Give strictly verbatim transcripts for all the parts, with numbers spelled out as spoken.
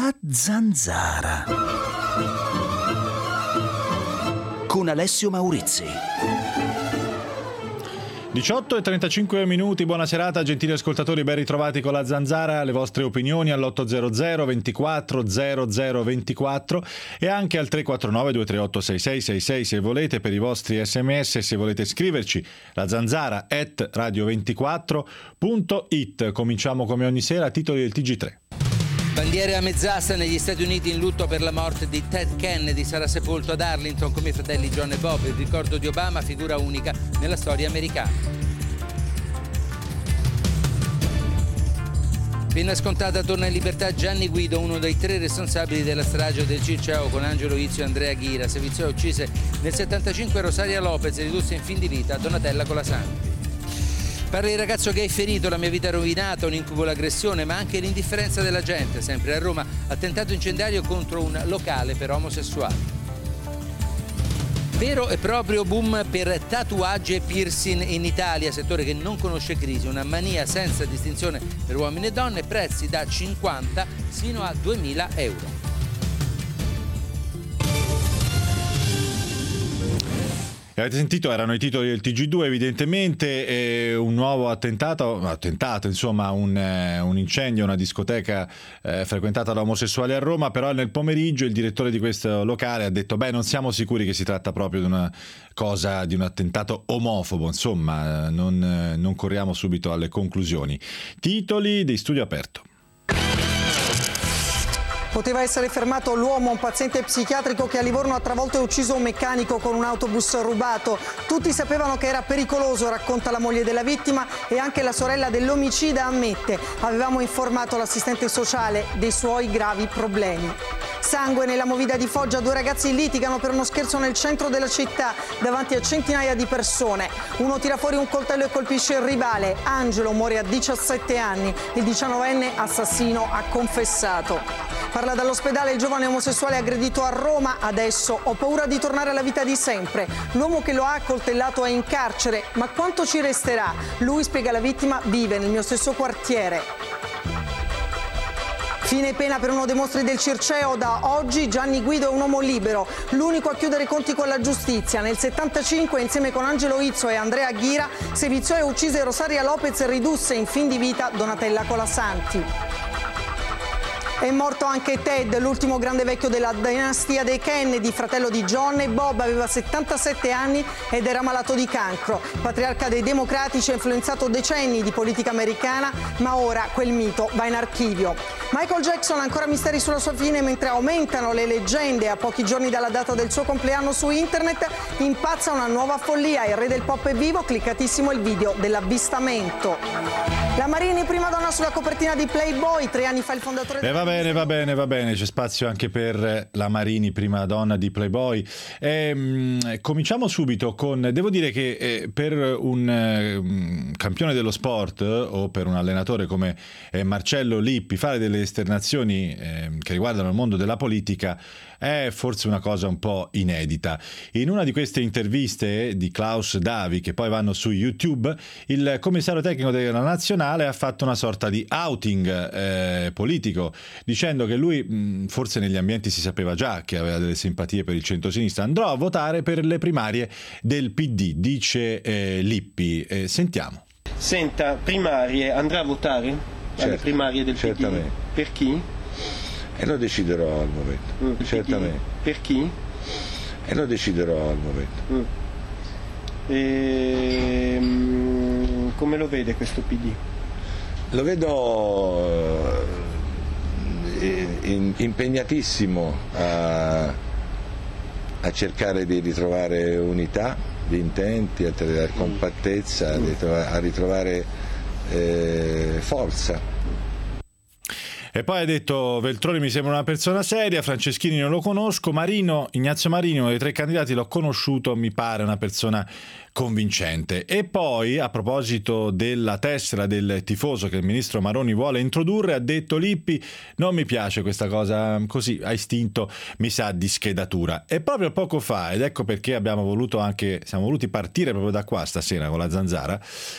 La Zanzara con Alessio Maurizzi. diciotto e trentacinque minuti, buona serata gentili ascoltatori, ben ritrovati con La Zanzara, le vostre opinioni all'ottocento ventiquattro zero zero ventiquattro e anche al tre quattro nove due tre otto sei sei sei sei se volete per i vostri sms, se volete scriverci la zanzara at radio ventiquattro punto it. Cominciamo come ogni sera, titoli del T G tre. Bandiere a mezz'asta negli Stati Uniti in lutto per la morte di Ted Kennedy, sarà sepolto ad Arlington come i fratelli John e Bob. Il ricordo di Obama, figura unica nella storia americana. Pena scontata, torna in libertà Gianni Guido, uno dei tre responsabili della strage del Circeo con Angelo Izzo e Andrea Ghira. Servizio uccise nel settantacinque Rosaria Lopez, ridusse in fin di vita Donatella Colasanti. Parla il ragazzo gay ferito, la mia vita rovinata, un incubo l'aggressione, ma anche l'indifferenza della gente. Sempre a Roma, attentato incendiario contro un locale per omosessuali. Vero e proprio boom per tatuaggi e piercing in Italia, settore che non conosce crisi, una mania senza distinzione per uomini e donne, prezzi da cinquanta sino a duemila euro. Avete sentito, erano i titoli del T G due evidentemente, eh, un nuovo attentato, attentato insomma un, eh, un incendio, una discoteca eh, frequentata da omosessuali a Roma, però nel pomeriggio il direttore di questo locale ha detto beh non siamo sicuri che si tratta proprio di una cosa, di un attentato omofobo, insomma non, eh, non corriamo subito alle conclusioni. Titoli di Studio Aperto. Poteva essere fermato l'uomo, un paziente psichiatrico che a Livorno ha travolto e ucciso un meccanico con un autobus rubato. Tutti sapevano che era pericoloso, racconta la moglie della vittima, e anche la sorella dell'omicida ammette. Avevamo informato l'assistente sociale dei suoi gravi problemi. Sangue nella movida di Foggia, due ragazzi litigano per uno scherzo nel centro della città davanti a centinaia di persone. Uno tira fuori un coltello e colpisce il rivale. Angelo muore a diciassette anni, il diciannovenne assassino ha confessato. Parla dall'ospedale il giovane omosessuale aggredito a Roma. Adesso ho paura di tornare alla vita di sempre. L'uomo che lo ha accoltellato è in carcere, ma quanto ci resterà? Lui, spiega la vittima, vive nel mio stesso quartiere. Fine pena per uno dei mostri del Circeo. Da oggi Gianni Guido è un uomo libero, l'unico a chiudere i conti con la giustizia. Nel settantacinque, insieme con Angelo Izzo e Andrea Ghira, seviziò e uccise Rosaria Lopez e ridusse in fin di vita Donatella Colasanti. È morto anche Ted, l'ultimo grande vecchio della dinastia dei Kennedy, fratello di John e Bob, aveva settantasette anni ed era malato di cancro. Patriarca dei democratici, ha influenzato decenni di politica americana, ma ora quel mito va in archivio. Michael Jackson ha ancora misteri sulla sua fine, mentre aumentano le leggende. A pochi giorni dalla data del suo compleanno su internet impazza una nuova follia. Il re del pop è vivo, cliccatissimo il video dell'avvistamento. La Marini, prima donna sulla copertina di Playboy, tre anni fa il fondatore... Eh, va bene, va bene, va bene, c'è spazio anche per la Marini, prima donna di Playboy. E, mh, cominciamo subito con, devo dire che eh, per un eh, campione dello sport o per un allenatore come eh, Marcello Lippi, fare delle esternazioni eh, che riguardano il mondo della politica è forse una cosa un po' inedita. In una di queste interviste di Klaus Davi, che poi vanno su YouTube, il commissario tecnico della nazionale ha fatto una sorta di outing eh, politico, dicendo che lui, mh, forse negli ambienti si sapeva già che aveva delle simpatie per il centrosinistra. Andrò a votare per le primarie del P D, dice eh, Lippi. Eh, sentiamo. Senta, primarie, andrà a votare? Certo, alle primarie del certamente. P D? Per chi? E lo deciderò al momento, Mm, certamente. Per chi? E lo deciderò al momento. Mm. E, mm, come lo vede questo P D? Lo vedo eh, in- impegnatissimo a, a cercare di ritrovare unità di intenti, a trovare compattezza, a ritrovare, a ritrovare eh, forza. E poi ha detto: Veltroni mi sembra una persona seria, Franceschini non lo conosco, Marino, Ignazio Marino, uno dei tre candidati l'ho conosciuto, mi pare una persona convincente. E poi, a proposito della tessera del tifoso che il ministro Maroni vuole introdurre, ha detto Lippi: non mi piace questa cosa così a istinto, mi sa di schedatura. E proprio poco fa, ed ecco perché abbiamo voluto anche siamo voluti partire proprio da qua stasera con la Zanzara,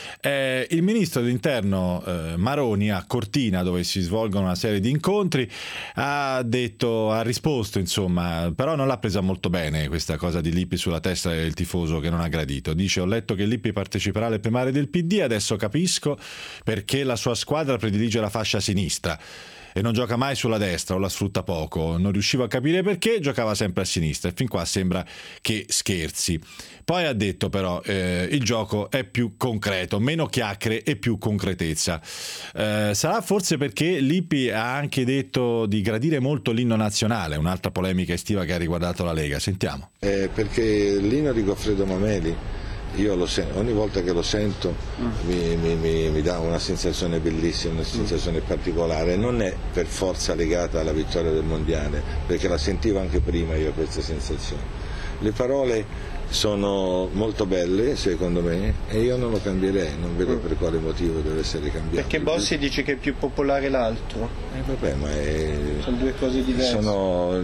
eh, il ministro dell'interno eh, Maroni a Cortina, dove si svolgono una serie di incontri, ha detto ha risposto insomma, però non l'ha presa molto bene questa cosa di Lippi sulla tessera del tifoso che non ha gradito. Dice: ho letto che Lippi parteciperà alle primarie del P D, adesso capisco perché la sua squadra predilige la fascia sinistra e non gioca mai sulla destra o la sfrutta poco. Non riuscivo a capire perché, giocava sempre a sinistra e fin qua sembra che scherzi. Poi ha detto però eh, il gioco è più concreto, meno chiacchiere e più concretezza. Eh, sarà forse perché Lippi ha anche detto di gradire molto l'inno nazionale, un'altra polemica estiva che ha riguardato la Lega. Sentiamo. Eh, perché l'inno di Goffredo Mameli, io lo sento, ogni volta che lo sento mm. mi, mi, mi, mi dà una sensazione bellissima, una sensazione mm. particolare. Non è per forza legata alla vittoria del mondiale, perché la sentivo anche prima io questa sensazione. Le parole sono molto belle secondo me e io non lo cambierei, non vedo mm. per quale motivo deve essere cambiato. Perché Bossi dice che è più popolare l'altro. Eh, vabbè, ma è... sono due cose diverse. Sono...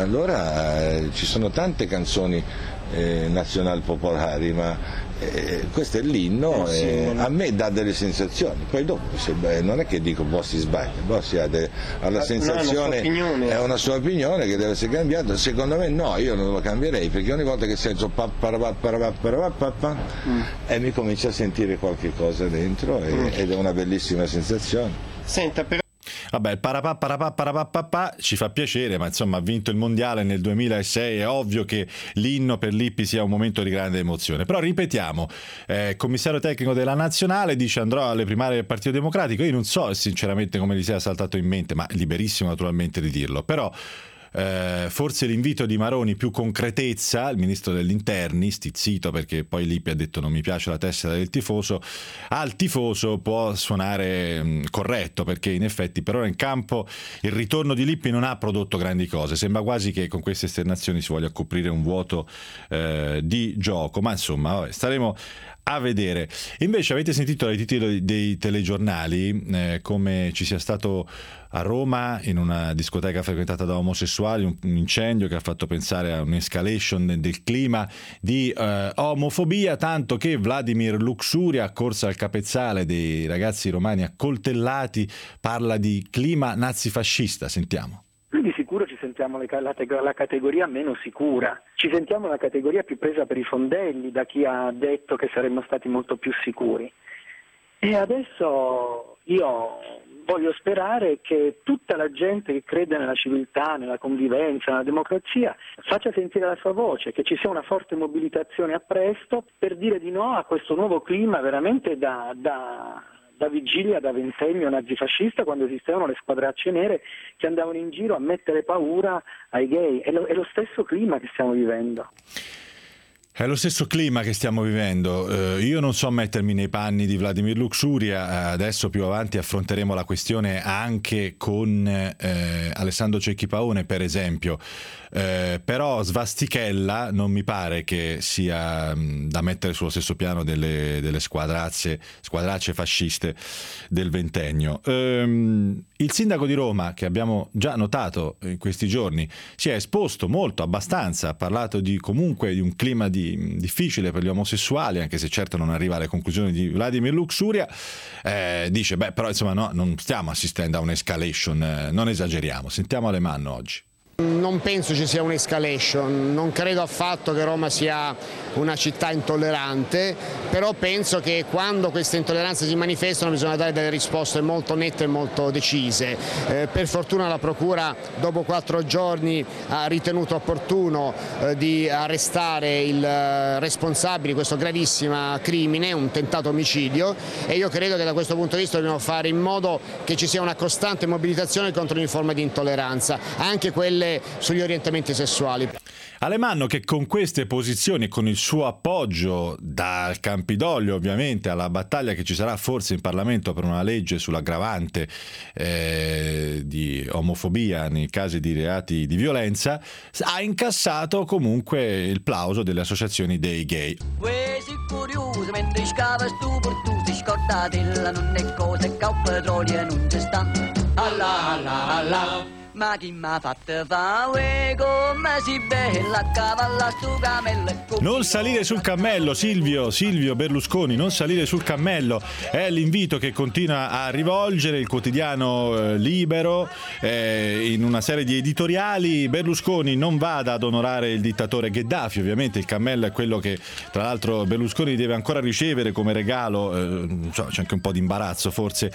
Allora eh, ci sono tante canzoni eh, nazionali popolari, ma eh, questo è l'inno, eh, sì, eh, non... a me dà delle sensazioni. Poi dopo se, beh, non è che dico Bossi sbaglia, Bossi ha, de... ha la sensazione, no, è una sua opinione che deve essere cambiata. Secondo me no, io non lo cambierei, perché ogni volta che sento pa, parabà, parabà, parabà, parabà, mm. e mi comincia a sentire qualche cosa dentro e, mm. ed è una bellissima sensazione. Senta, però Vabbè, il parapà, parapà, parapà, parapà ci fa piacere, ma insomma ha vinto il mondiale nel duemilasei, è ovvio che l'inno per Lippi sia un momento di grande emozione. Però ripetiamo, eh, commissario tecnico della Nazionale dice andrò alle primarie del Partito Democratico. Io non so sinceramente come gli sia saltato in mente, ma liberissimo naturalmente di dirlo, però Eh, forse l'invito di Maroni, più concretezza, il ministro degli interni, stizzito perché poi Lippi ha detto non mi piace la tessera del tifoso, al tifoso può suonare mh, corretto, perché in effetti per ora in campo il ritorno di Lippi non ha prodotto grandi cose, sembra quasi che con queste esternazioni si voglia coprire un vuoto eh, di gioco, ma insomma vabbè, staremo a vedere. Invece avete sentito dai titoli dei telegiornali eh, come ci sia stato a Roma, in una discoteca frequentata da omosessuali, un, un incendio che ha fatto pensare a un'escalation del clima di eh, omofobia, tanto che Vladimir Luxuria, corsa al capezzale dei ragazzi romani accoltellati, parla di clima nazifascista. Sentiamo. Di sicuro ci sentiamo la, la, la categoria meno sicura, ci sentiamo la categoria più presa per i fondelli da chi ha detto che saremmo stati molto più sicuri. E adesso io voglio sperare che tutta la gente che crede nella civiltà, nella convivenza, nella democrazia faccia sentire la sua voce, che ci sia una forte mobilitazione a presto per dire di no a questo nuovo clima veramente da... da da vigilia, da ventennio nazifascista, quando esistevano le squadracce nere che andavano in giro a mettere paura ai gay. È lo, è lo stesso clima che stiamo vivendo. È lo stesso clima che stiamo vivendo. Eh, io non so mettermi nei panni di Vladimir Luxuria, adesso più avanti affronteremo la questione anche con eh, Alessandro Cecchi Paone, per esempio. Eh, però Svastichella non mi pare che sia mh, da mettere sullo stesso piano delle, delle squadrazze, squadracce fasciste del ventennio. Ehm, il sindaco di Roma, che abbiamo già notato in questi giorni, si è esposto molto, abbastanza, ha parlato di comunque di un clima di, difficile per gli omosessuali, anche se certo non arriva alle conclusioni di Vladimir Luxuria. Eh, dice, beh, però insomma no, non stiamo assistendo a un'escalation, eh, non esageriamo. Sentiamo Alemanno oggi. Non penso ci sia un'escalation, non credo affatto che Roma sia una città intollerante, però penso che quando queste intolleranze si manifestano bisogna dare delle risposte molto nette e molto decise. Eh, per fortuna la Procura dopo quattro giorni ha ritenuto opportuno eh, di arrestare il eh, responsabile di questo gravissimo crimine, un tentato omicidio, e io credo che da questo punto di vista dobbiamo fare in modo che ci sia una costante mobilitazione contro ogni forma di intolleranza, anche quelle sugli orientamenti sessuali. Alemanno che con queste posizioni e con il suo appoggio dal Campidoglio ovviamente alla battaglia che ci sarà forse in Parlamento per una legge sull'aggravante eh, di omofobia nei casi di reati di violenza, ha incassato comunque il plauso delle associazioni dei gay. Uè, si curioso, mentre scava stu per tutti, scordatela, non è cosa, che il petrolio non ci sta. Allah, Allah, Allah. Ma chi m'ha fatto fa uè, come si bella a cavalla stu cammello. Non salire sul cammello, Silvio, Silvio Berlusconi, non salire sul cammello, è l'invito che continua a rivolgere il quotidiano eh, Libero eh, in una serie di editoriali. Berlusconi non vada ad onorare il dittatore Gheddafi, ovviamente il cammello è quello che tra l'altro Berlusconi deve ancora ricevere come regalo, eh, so, c'è anche un po' di imbarazzo forse,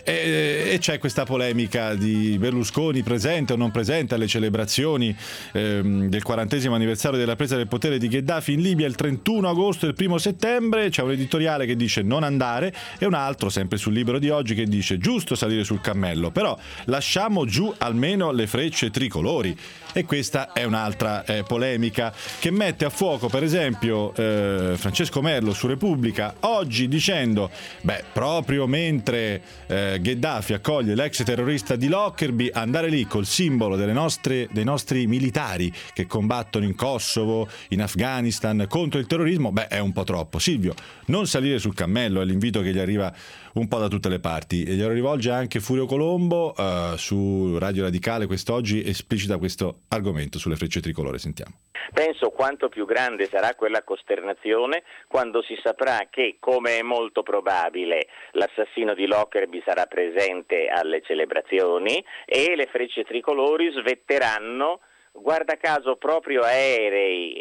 e, e c'è questa polemica di Berlusconi presente o non presente alle celebrazioni ehm, del quarantesimo anniversario della presa del potere di Gheddafi in Libia il trentuno agosto e il primo settembre. C'è un editoriale che dice non andare e un altro, sempre sul Libero di oggi, che dice giusto salire sul cammello, però lasciamo giù almeno le frecce tricolori. E questa è un'altra eh, polemica che mette a fuoco per esempio eh, Francesco Merlo su Repubblica oggi dicendo beh, proprio mentre eh, Gheddafi accoglie l'ex terrorista di Lockerbie, andare lì col simbolo delle nostre, dei nostri militari che combattono in Kosovo, in Afghanistan contro il terrorismo, beh, è un po' troppo. Silvio, non salire sul cammello è l'invito che gli arriva un po' da tutte le parti e glielo rivolge anche Furio Colombo eh, su Radio Radicale quest'oggi, esplicita questo argomento sulle frecce tricolore. Sentiamo. Penso quanto più grande sarà quella costernazione quando si saprà che, come è molto probabile, l'assassino di Lockerbie sarà presente alle celebrazioni e le frecce tricolori svetteranno, guarda caso, proprio aerei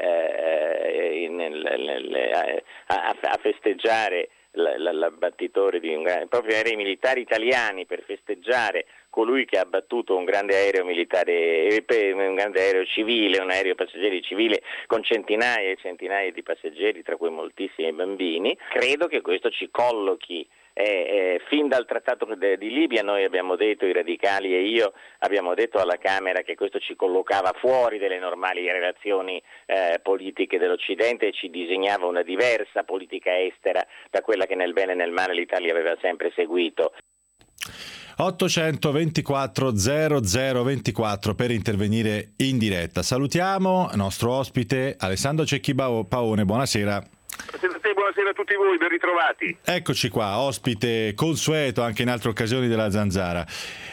eh, eh, nel, nel, eh, a, a festeggiare l'abbattitore di un grande, proprio aerei militari italiani per festeggiare colui che ha abbattuto un grande aereo militare, un grande aereo civile, un aereo passeggeri civile con centinaia e centinaia di passeggeri, tra cui moltissimi bambini. Credo che questo ci collochi Eh, eh, fin dal trattato de, di Libia noi abbiamo detto, i radicali e io abbiamo detto alla Camera che questo ci collocava fuori delle normali relazioni eh, politiche dell'Occidente e ci disegnava una diversa politica estera da quella che nel bene e nel male l'Italia aveva sempre seguito. ottocentoventiquattro zero zero ventiquattro per intervenire in diretta. Salutiamo il nostro ospite Alessandro Cecchi Paone, buonasera. Buonasera a tutti voi, ben ritrovati. Eccoci qua, ospite consueto anche in altre occasioni della Zanzara.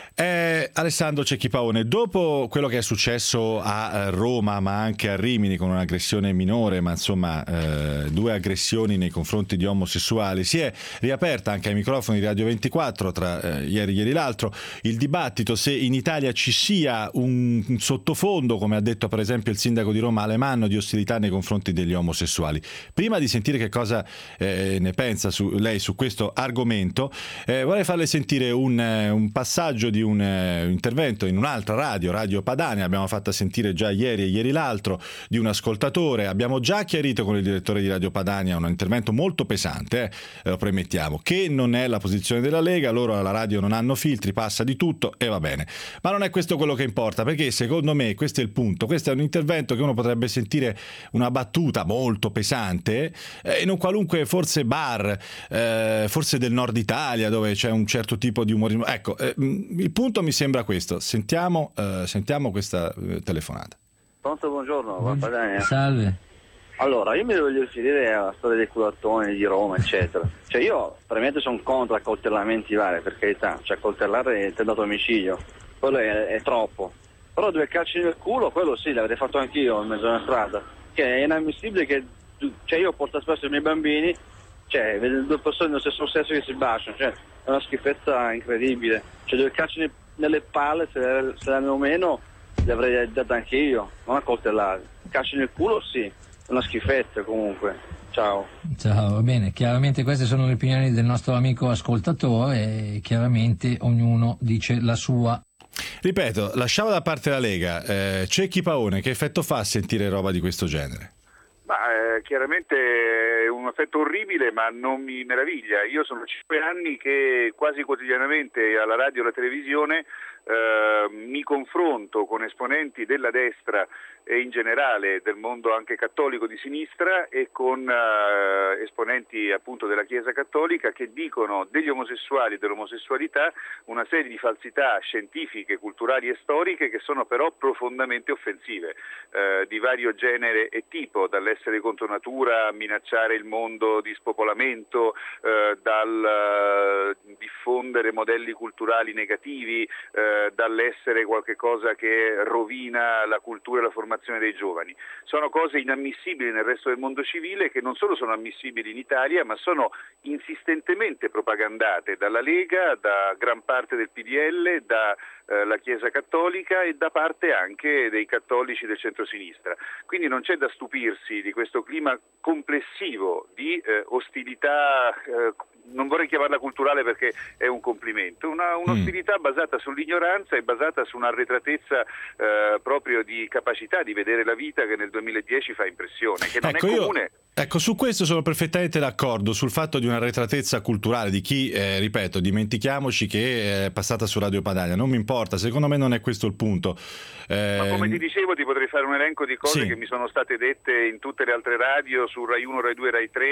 Eh, Alessandro Cecchi Paone, dopo quello che è successo a Roma ma anche a Rimini con un'aggressione minore, ma insomma eh, due aggressioni nei confronti di omosessuali, si è riaperta anche ai microfoni di Radio ventiquattro tra eh, ieri e ieri l'altro il dibattito se in Italia ci sia un, un sottofondo, come ha detto per esempio il sindaco di Roma Alemanno, di ostilità nei confronti degli omosessuali. Prima di sentire che cosa eh, ne pensa su, lei su questo argomento, eh, vorrei farle sentire un, un passaggio di un un intervento in un'altra radio, Radio Padania, abbiamo fatto sentire già ieri e ieri l'altro, di un ascoltatore. Abbiamo già chiarito con il direttore di Radio Padania un intervento molto pesante, eh, lo premettiamo, che non è la posizione della Lega, loro alla radio non hanno filtri, passa di tutto e va bene. Ma non è questo quello che importa, perché secondo me questo è il punto, questo è un intervento che uno potrebbe sentire una battuta molto pesante eh, in un qualunque forse bar, eh, forse del nord Italia, dove c'è un certo tipo di umorismo. Ecco, eh, il punto mi sembra questo. Sentiamo, eh, sentiamo questa eh, telefonata. Pronto, buongiorno. Buongiorno. Salve. Allora, io mi voglio riferire alla storia dei culattoni di Roma, eccetera. Cioè io, veramente sono contro accoltellamenti vari, per carità. Cioè accoltellare è tentato omicidio. Quello è, è troppo. Però due calci nel culo, quello sì, l'avrei fatto anch'io in mezzo alla strada. Che è inammissibile che... Cioè io porto spesso i miei bambini, cioè, vedo due persone dello stesso sesso che si baciano, cioè... È una schifezza incredibile. Cioè due calci nelle palle, se, se erano meno, li avrei date anche io, non a coltellare. Calci nel culo sì, è una schifezza comunque. Ciao. Ciao, va bene. Chiaramente queste sono le opinioni del nostro amico ascoltatore e chiaramente ognuno dice la sua. Ripeto, lasciamo da parte la Lega. Eh, Cecchi Paone, che effetto fa sentire roba di questo genere? Ma, eh, chiaramente è un effetto orribile, ma non mi meraviglia. Io sono cinque anni che quasi quotidianamente alla radio e alla televisione eh, mi confronto con esponenti della destra e in generale del mondo anche cattolico di sinistra e con eh, esponenti appunto della Chiesa cattolica che dicono degli omosessuali e dell'omosessualità una serie di falsità scientifiche, culturali e storiche che sono però profondamente offensive, eh, di vario genere e tipo, dall'essere contro natura a minacciare il mondo di spopolamento, eh, dal uh, diffondere modelli culturali negativi, eh, dall'essere qualche cosa che rovina la cultura e la formazione dei giovani. Sono cose inammissibili nel resto del mondo civile, che non solo sono ammissibili in Italia, ma sono insistentemente propagandate dalla Lega, da gran parte del P D L, dalla Chiesa cattolica e da parte anche dei cattolici del centrosinistra. Quindi non c'è da stupirsi di questo clima complessivo di eh, ostilità, eh, non vorrei chiamarla culturale perché è un complimento, una, un'ostilità mm. basata sull'ignoranza e basata su un'arretratezza eh, proprio di capacità di vedere la vita che nel duemiladieci fa impressione, che non ecco, è comune. Io... Ecco, su questo sono perfettamente d'accordo, sul fatto di un'arretratezza culturale di chi, eh, ripeto, dimentichiamoci che è passata su Radio Padania, non mi importa, secondo me non è questo il punto. Eh... Ma come ti dicevo ti potrei fare un elenco di cose sì. che mi sono state dette in tutte le altre radio, su Rai uno, Rai due, Rai tre,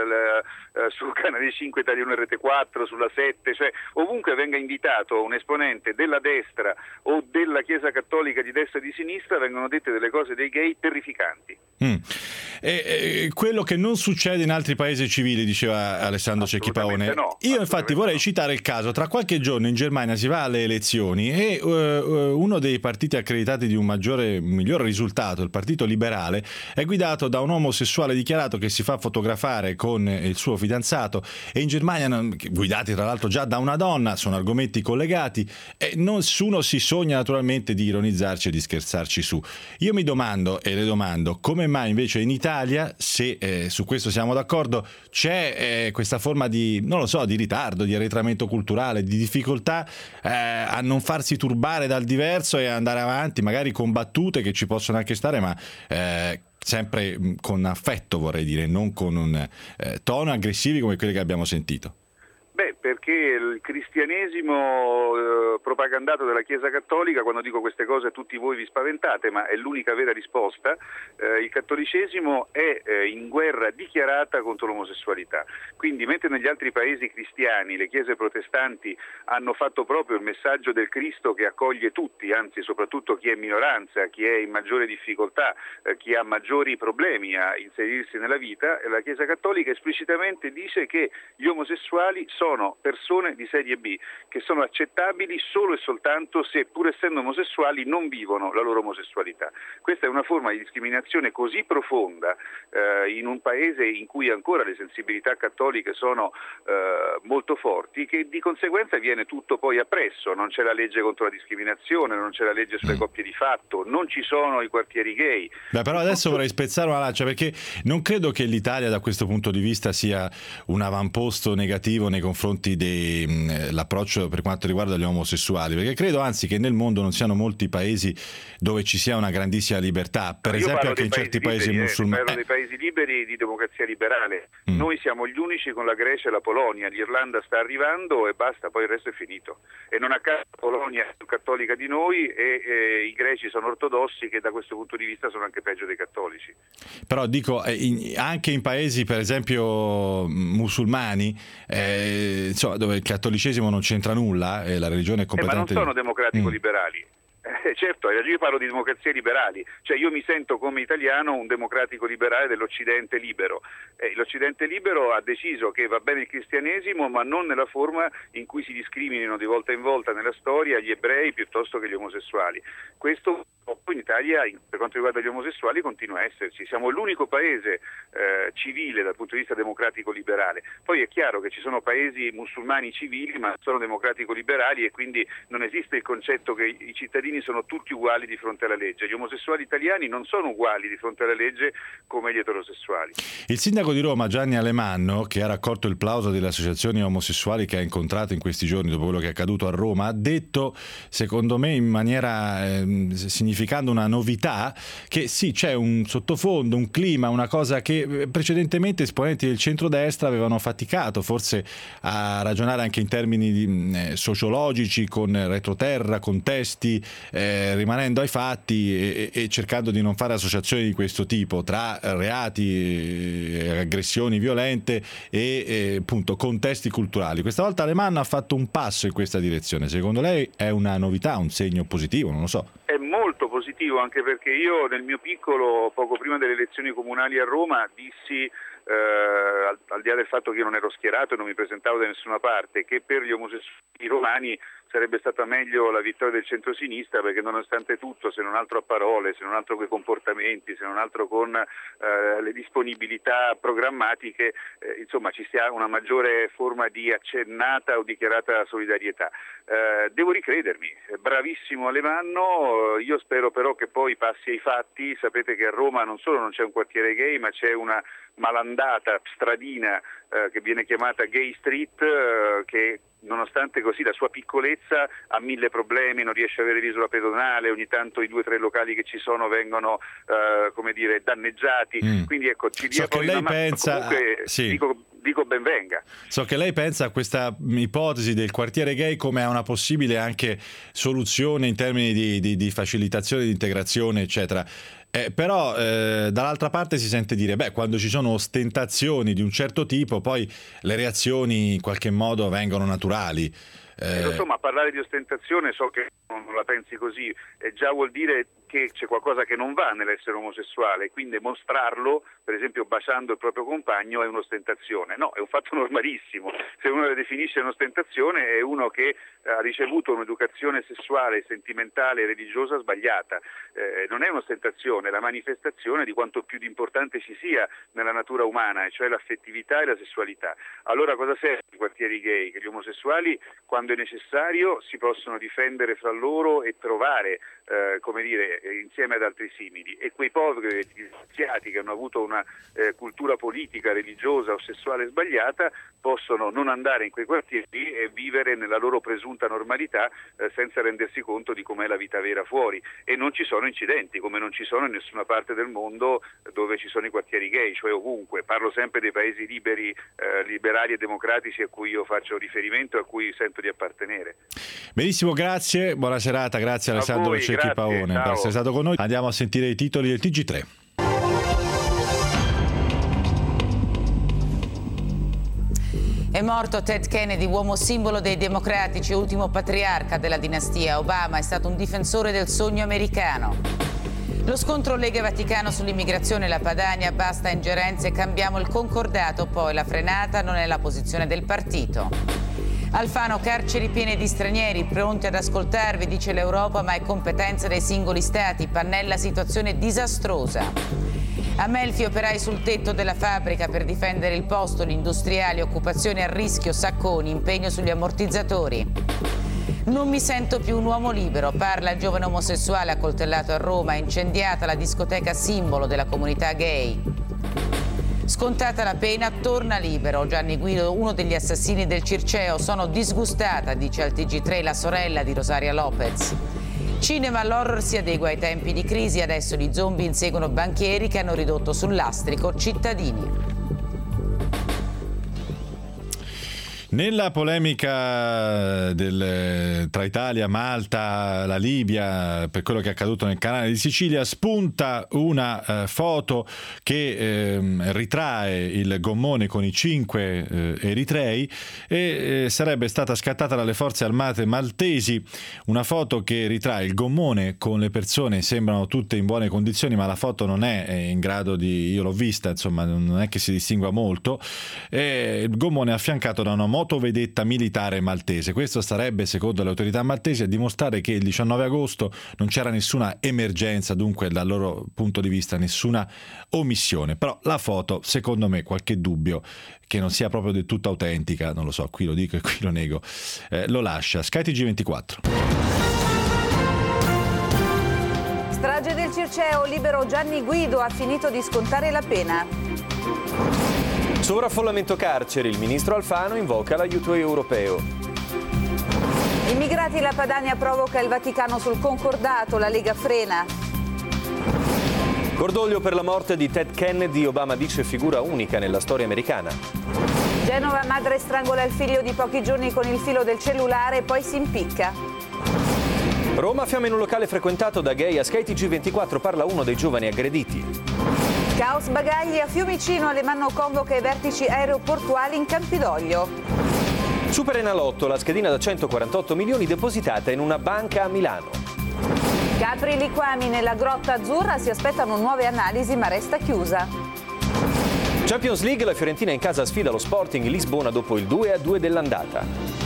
eh, eh, sul canale cinque, Italia uno, Rete quattro, sulla sette, cioè ovunque venga invitato un esponente della destra o della Chiesa cattolica di destra e di sinistra vengono dette delle cose dei gay terrificanti. Mm. E, e, quello che non succede in altri paesi civili, diceva Alessandro Cecchi Paone. No, io infatti vorrei no. citare il caso: tra qualche giorno in Germania si va alle elezioni e uh, uh, uno dei partiti accreditati di un maggiore un miglior risultato, il Partito Liberale, è guidato da un omosessuale dichiarato che si fa fotografare con il suo fidanzato, e in Germania, guidati tra l'altro già da una donna, sono argomenti collegati e nessuno si sogna naturalmente di ironizzarci e di scherzarci su. Io mi domando e le domando come mai invece in Italia, se eh, su questo siamo d'accordo, c'è eh, questa forma di, non lo so, di ritardo, di arretramento culturale, di difficoltà eh, a non farsi turbare dal diverso e andare avanti, magari con battute che ci possono anche stare, ma eh, sempre con affetto, vorrei dire, non con un eh, tono aggressivi come quelli che abbiamo sentito. Beh, perché il cristianesimo eh, propagandato dalla Chiesa cattolica, quando dico queste cose tutti voi vi spaventate, ma è l'unica vera risposta, eh, il cattolicesimo è eh, in guerra dichiarata contro l'omosessualità. Quindi mentre negli altri paesi cristiani le chiese protestanti hanno fatto proprio il messaggio del Cristo che accoglie tutti, anzi soprattutto chi è minoranza, chi è in maggiore difficoltà, eh, chi ha maggiori problemi a inserirsi nella vita, la Chiesa cattolica esplicitamente dice che gli omosessuali sono sono persone di serie B, che sono accettabili solo e soltanto se, pur essendo omosessuali, non vivono la loro omosessualità. Questa è una forma di discriminazione così profonda eh, in un paese in cui ancora le sensibilità cattoliche sono eh, molto forti, che di conseguenza viene tutto poi appresso. Non c'è la legge contro la discriminazione, non c'è la legge sulle coppie di fatto, non ci sono i quartieri gay. Beh, però adesso vorrei spezzare una lancia, perché non credo che l'Italia da questo punto di vista sia un avamposto negativo nei confronti dell'approccio per quanto riguarda gli omosessuali, perché credo anzi che nel mondo non siano molti paesi dove ci sia una grandissima libertà, per Io esempio anche in certi paesi paesi liberi, musulmani. Eh, parlo dei paesi liberi di democrazia liberale. Mm. Noi siamo gli unici con la Grecia e la Polonia, l'Irlanda sta arrivando e basta, poi il resto è finito. E non a caso la Polonia è più cattolica di noi e, e i greci sono ortodossi, che da questo punto di vista sono anche peggio dei cattolici. Però dico, in, anche in paesi per esempio musulmani, eh, insomma, dove il cattolicesimo non c'entra nulla e la religione è completamente... Eh, ma non sono democratico-liberali. Mm. Eh, certo, io parlo di democrazie liberali, cioè io mi sento come italiano un democratico liberale dell'Occidente libero. Eh, L'Occidente libero ha deciso che va bene il cristianesimo, ma non nella forma in cui si discriminino di volta in volta nella storia gli ebrei piuttosto che gli omosessuali. Questo in Italia, per quanto riguarda gli omosessuali, continua a esserci. Siamo l'unico paese eh, civile dal punto di vista democratico-liberale. Poi è chiaro che ci sono paesi musulmani civili, ma sono democratico-liberali, e quindi non esiste il concetto che i cittadini cittadini sono tutti uguali di fronte alla legge. Gli omosessuali italiani non sono uguali di fronte alla legge come gli eterosessuali. Il sindaco di Roma, Gianni Alemanno, che ha raccolto il plauso delle associazioni omosessuali che ha incontrato in questi giorni dopo quello che è accaduto a Roma, ha detto, secondo me in maniera eh, significando una novità, che sì, c'è un sottofondo, un clima, una cosa che precedentemente esponenti del centrodestra avevano faticato forse a ragionare anche in termini di, eh, sociologici, con retroterra, con testi, eh, rimanendo ai fatti e, e cercando di non fare associazioni di questo tipo tra reati, eh, aggressioni violente e eh, appunto contesti culturali. Questa volta Alemanno ha fatto un passo in questa direzione. Secondo lei è una novità, un segno positivo? Non lo so. È molto positivo, anche perché io nel mio piccolo, poco prima delle elezioni comunali a Roma, dissi, eh, al, al di là del fatto che io non ero schierato e non mi presentavo da nessuna parte, che per gli omosessuali romani sarebbe stata meglio la vittoria del centro-sinistra, perché nonostante tutto, se non altro a parole, se non altro con i comportamenti, se non altro con eh, le disponibilità programmatiche, eh, insomma ci sia una maggiore forma di accennata o dichiarata solidarietà. Eh, devo ricredermi, bravissimo Alemanno, io spero però che poi passi ai fatti. Sapete che a Roma non solo non c'è un quartiere gay, ma c'è una malandata stradina eh, che viene chiamata Gay Street, eh, che nonostante così la sua piccolezza ha mille problemi, non riesce a avere l'isola pedonale, ogni tanto i due o tre locali che ci sono vengono eh, come dire danneggiati, mm. quindi ecco ci dia so poi che lei una pensa comunque, sì. dico, dico ben venga. So che lei pensa a questa ipotesi del quartiere gay come a una possibile anche soluzione in termini di, di, di facilitazione di integrazione eccetera. Eh, però eh, dall'altra parte si sente dire beh, quando ci sono ostentazioni di un certo tipo poi le reazioni in qualche modo vengono naturali. Eh... Insomma, parlare di ostentazione, so che non la pensi così, eh, già vuol dire che c'è qualcosa che non va nell'essere omosessuale, quindi mostrarlo, per esempio baciando il proprio compagno, è un'ostentazione. No, è un fatto normalissimo. Se uno la definisce un'ostentazione è uno che ha ricevuto un'educazione sessuale, sentimentale e religiosa sbagliata. Eh, non è un'ostentazione, è la manifestazione di quanto più di importante ci sia nella natura umana, e cioè l'affettività e la sessualità. Allora cosa serve i quartieri gay? Che gli omosessuali, quando è necessario, si possono difendere fra loro e trovare, eh, come dire, insieme ad altri simili, e quei poveri disgraziati che hanno avuto una eh, cultura politica, religiosa o sessuale sbagliata possono non andare in quei quartieri e vivere nella loro presunta normalità eh, senza rendersi conto di com'è la vita vera fuori, e non ci sono incidenti come non ci sono in nessuna parte del mondo dove ci sono i quartieri gay, cioè ovunque. Parlo sempre dei paesi liberi, eh, liberali e democratici a cui io faccio riferimento e a cui sento di appartenere. Benissimo, grazie, buona serata, grazie Alessandro Cecchi Paone per essere stato con noi. Andiamo a sentire i titoli del T G tre. È morto Ted Kennedy, uomo simbolo dei democratici, ultimo patriarca della dinastia. Obama è stato un difensore del sogno americano. Lo scontro Lega-Vaticano sull'immigrazione e la Padania, basta ingerenze, cambiamo il concordato, poi la frenata non è la posizione del partito. Alfano, carceri piene di stranieri, pronti ad ascoltarvi, dice l'Europa, ma è competenza dei singoli stati. Pannella, situazione disastrosa. Amelfi, operai sul tetto della fabbrica per difendere il posto, gli industriali, occupazione a rischio, Sacconi, impegno sugli ammortizzatori. Non mi sento più un uomo libero, parla il giovane omosessuale accoltellato a Roma, incendiata la discoteca simbolo della comunità gay. Scontata la pena, torna libero. Gianni Guido, uno degli assassini del Circeo, sono disgustata, dice al T G tre la sorella di Rosaria Lopez. Cinema, l'horror si adegua ai tempi di crisi, adesso gli zombie inseguono banchieri che hanno ridotto sul lastrico cittadini. Nella polemica del, tra Italia, Malta, la Libia, per quello che è accaduto nel canale di Sicilia, spunta una eh, foto che eh, ritrae il gommone con i cinque eh, eritrei e eh, sarebbe stata scattata dalle forze armate maltesi, una foto che ritrae il gommone con le persone, sembrano tutte in buone condizioni, ma la foto non è in grado di, io l'ho vista, insomma non è che si distingua molto, e il gommone è affiancato da una motovedetta militare maltese. Questo sarebbe, secondo le autorità maltesi, a dimostrare che il diciannove agosto non c'era nessuna emergenza, dunque dal loro punto di vista nessuna omissione. Però la foto, secondo me, qualche dubbio che non sia proprio del tutto autentica, non lo so, qui lo dico e qui lo nego, eh, lo lascia. Sky T G ventiquattro. Circeo, libero Gianni Guido, ha finito di scontare la pena. Sovraffollamento carceri, il ministro Alfano invoca l'aiuto europeo. Immigrati, la Padania provoca il Vaticano sul concordato, la Lega frena. Cordoglio per la morte di Ted Kennedy, Obama dice figura unica nella storia americana. Genova, madre strangola il figlio di pochi giorni con il filo del cellulare e poi si impicca. Roma, fiamma in un locale frequentato da gay a Skate G ventiquattro, parla uno dei giovani aggrediti. Caos bagagli a Fiumicino, Alemanno convoca i vertici aeroportuali in Campidoglio. Super Enalotto, la schedina da centoquarantotto milioni depositata in una banca a Milano. Capri Liquami, nella Grotta Azzurra si aspettano nuove analisi ma resta chiusa. Champions League, la Fiorentina in casa sfida lo Sporting Lisbona dopo il due a due dell'andata.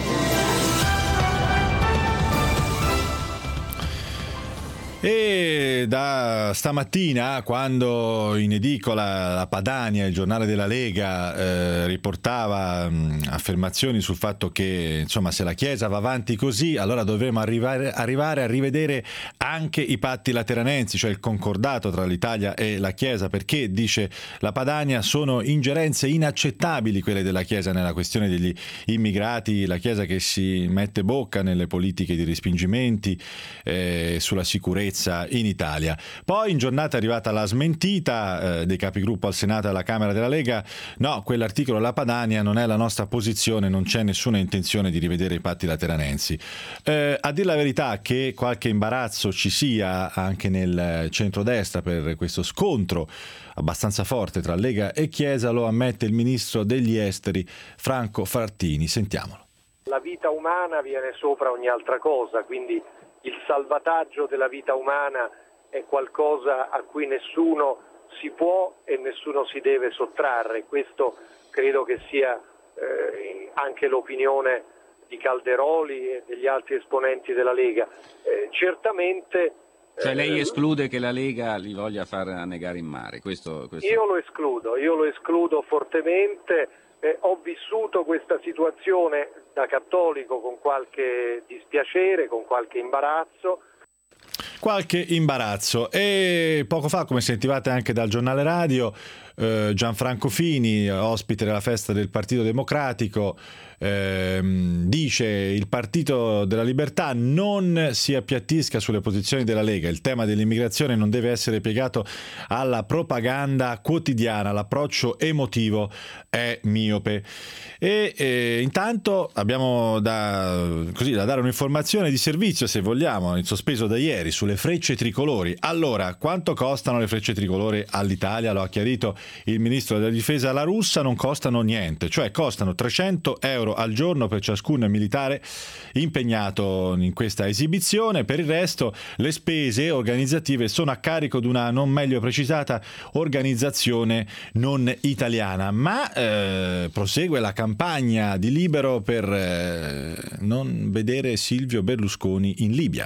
E da stamattina, quando in edicola la Padania, il giornale della Lega, eh, riportava mh, affermazioni sul fatto che insomma se la Chiesa va avanti così allora dovremo arrivare, arrivare a rivedere anche i patti lateranensi, cioè il concordato tra l'Italia e la Chiesa, perché, dice la Padania, sono ingerenze inaccettabili quelle della Chiesa nella questione degli immigrati, la Chiesa che si mette bocca nelle politiche di respingimenti, eh, sulla sicurezza in Italia. Poi in giornata è arrivata la smentita eh, dei capigruppo al Senato e alla Camera della Lega. No, quell'articolo della Padania non è la nostra posizione, non c'è nessuna intenzione di rivedere i patti lateranensi. Eh, a dire la verità che qualche imbarazzo ci sia anche nel centrodestra per questo scontro abbastanza forte tra Lega e Chiesa, lo ammette il ministro degli esteri Franco Frattini. Sentiamolo. La vita umana viene sopra ogni altra cosa, quindi il salvataggio della vita umana è qualcosa a cui nessuno si può e nessuno si deve sottrarre. Questo credo che sia eh, anche l'opinione di Calderoli e degli altri esponenti della Lega. Eh, certamente... Cioè lei esclude che la Lega li voglia far annegare in mare? Questo, questo... Io lo escludo, io lo escludo fortemente. Eh, ho vissuto questa situazione da cattolico con qualche dispiacere, con qualche imbarazzo. Qualche imbarazzo. E poco fa, come sentivate anche dal giornale radio, eh, Gianfranco Fini, ospite della festa del Partito Democratico, ehm, dice: il Partito della Libertà non si appiattisca sulle posizioni della Lega, il tema dell'immigrazione non deve essere piegato alla propaganda quotidiana, l'approccio emotivo è miope. E eh, intanto abbiamo da, così, da dare un'informazione di servizio, se vogliamo, in sospeso da ieri, sulle frecce tricolori. Allora, quanto costano le frecce tricolori all'Italia? Lo ha chiarito il ministro della difesa La Russa: non costano niente, cioè costano trecento euro al giorno per ciascun militare impegnato in questa esibizione. Per il resto le spese organizzative sono a carico di una non meglio precisata organizzazione non italiana. Ma eh, prosegue la campagna di Libero per eh, non vedere Silvio Berlusconi in Libia.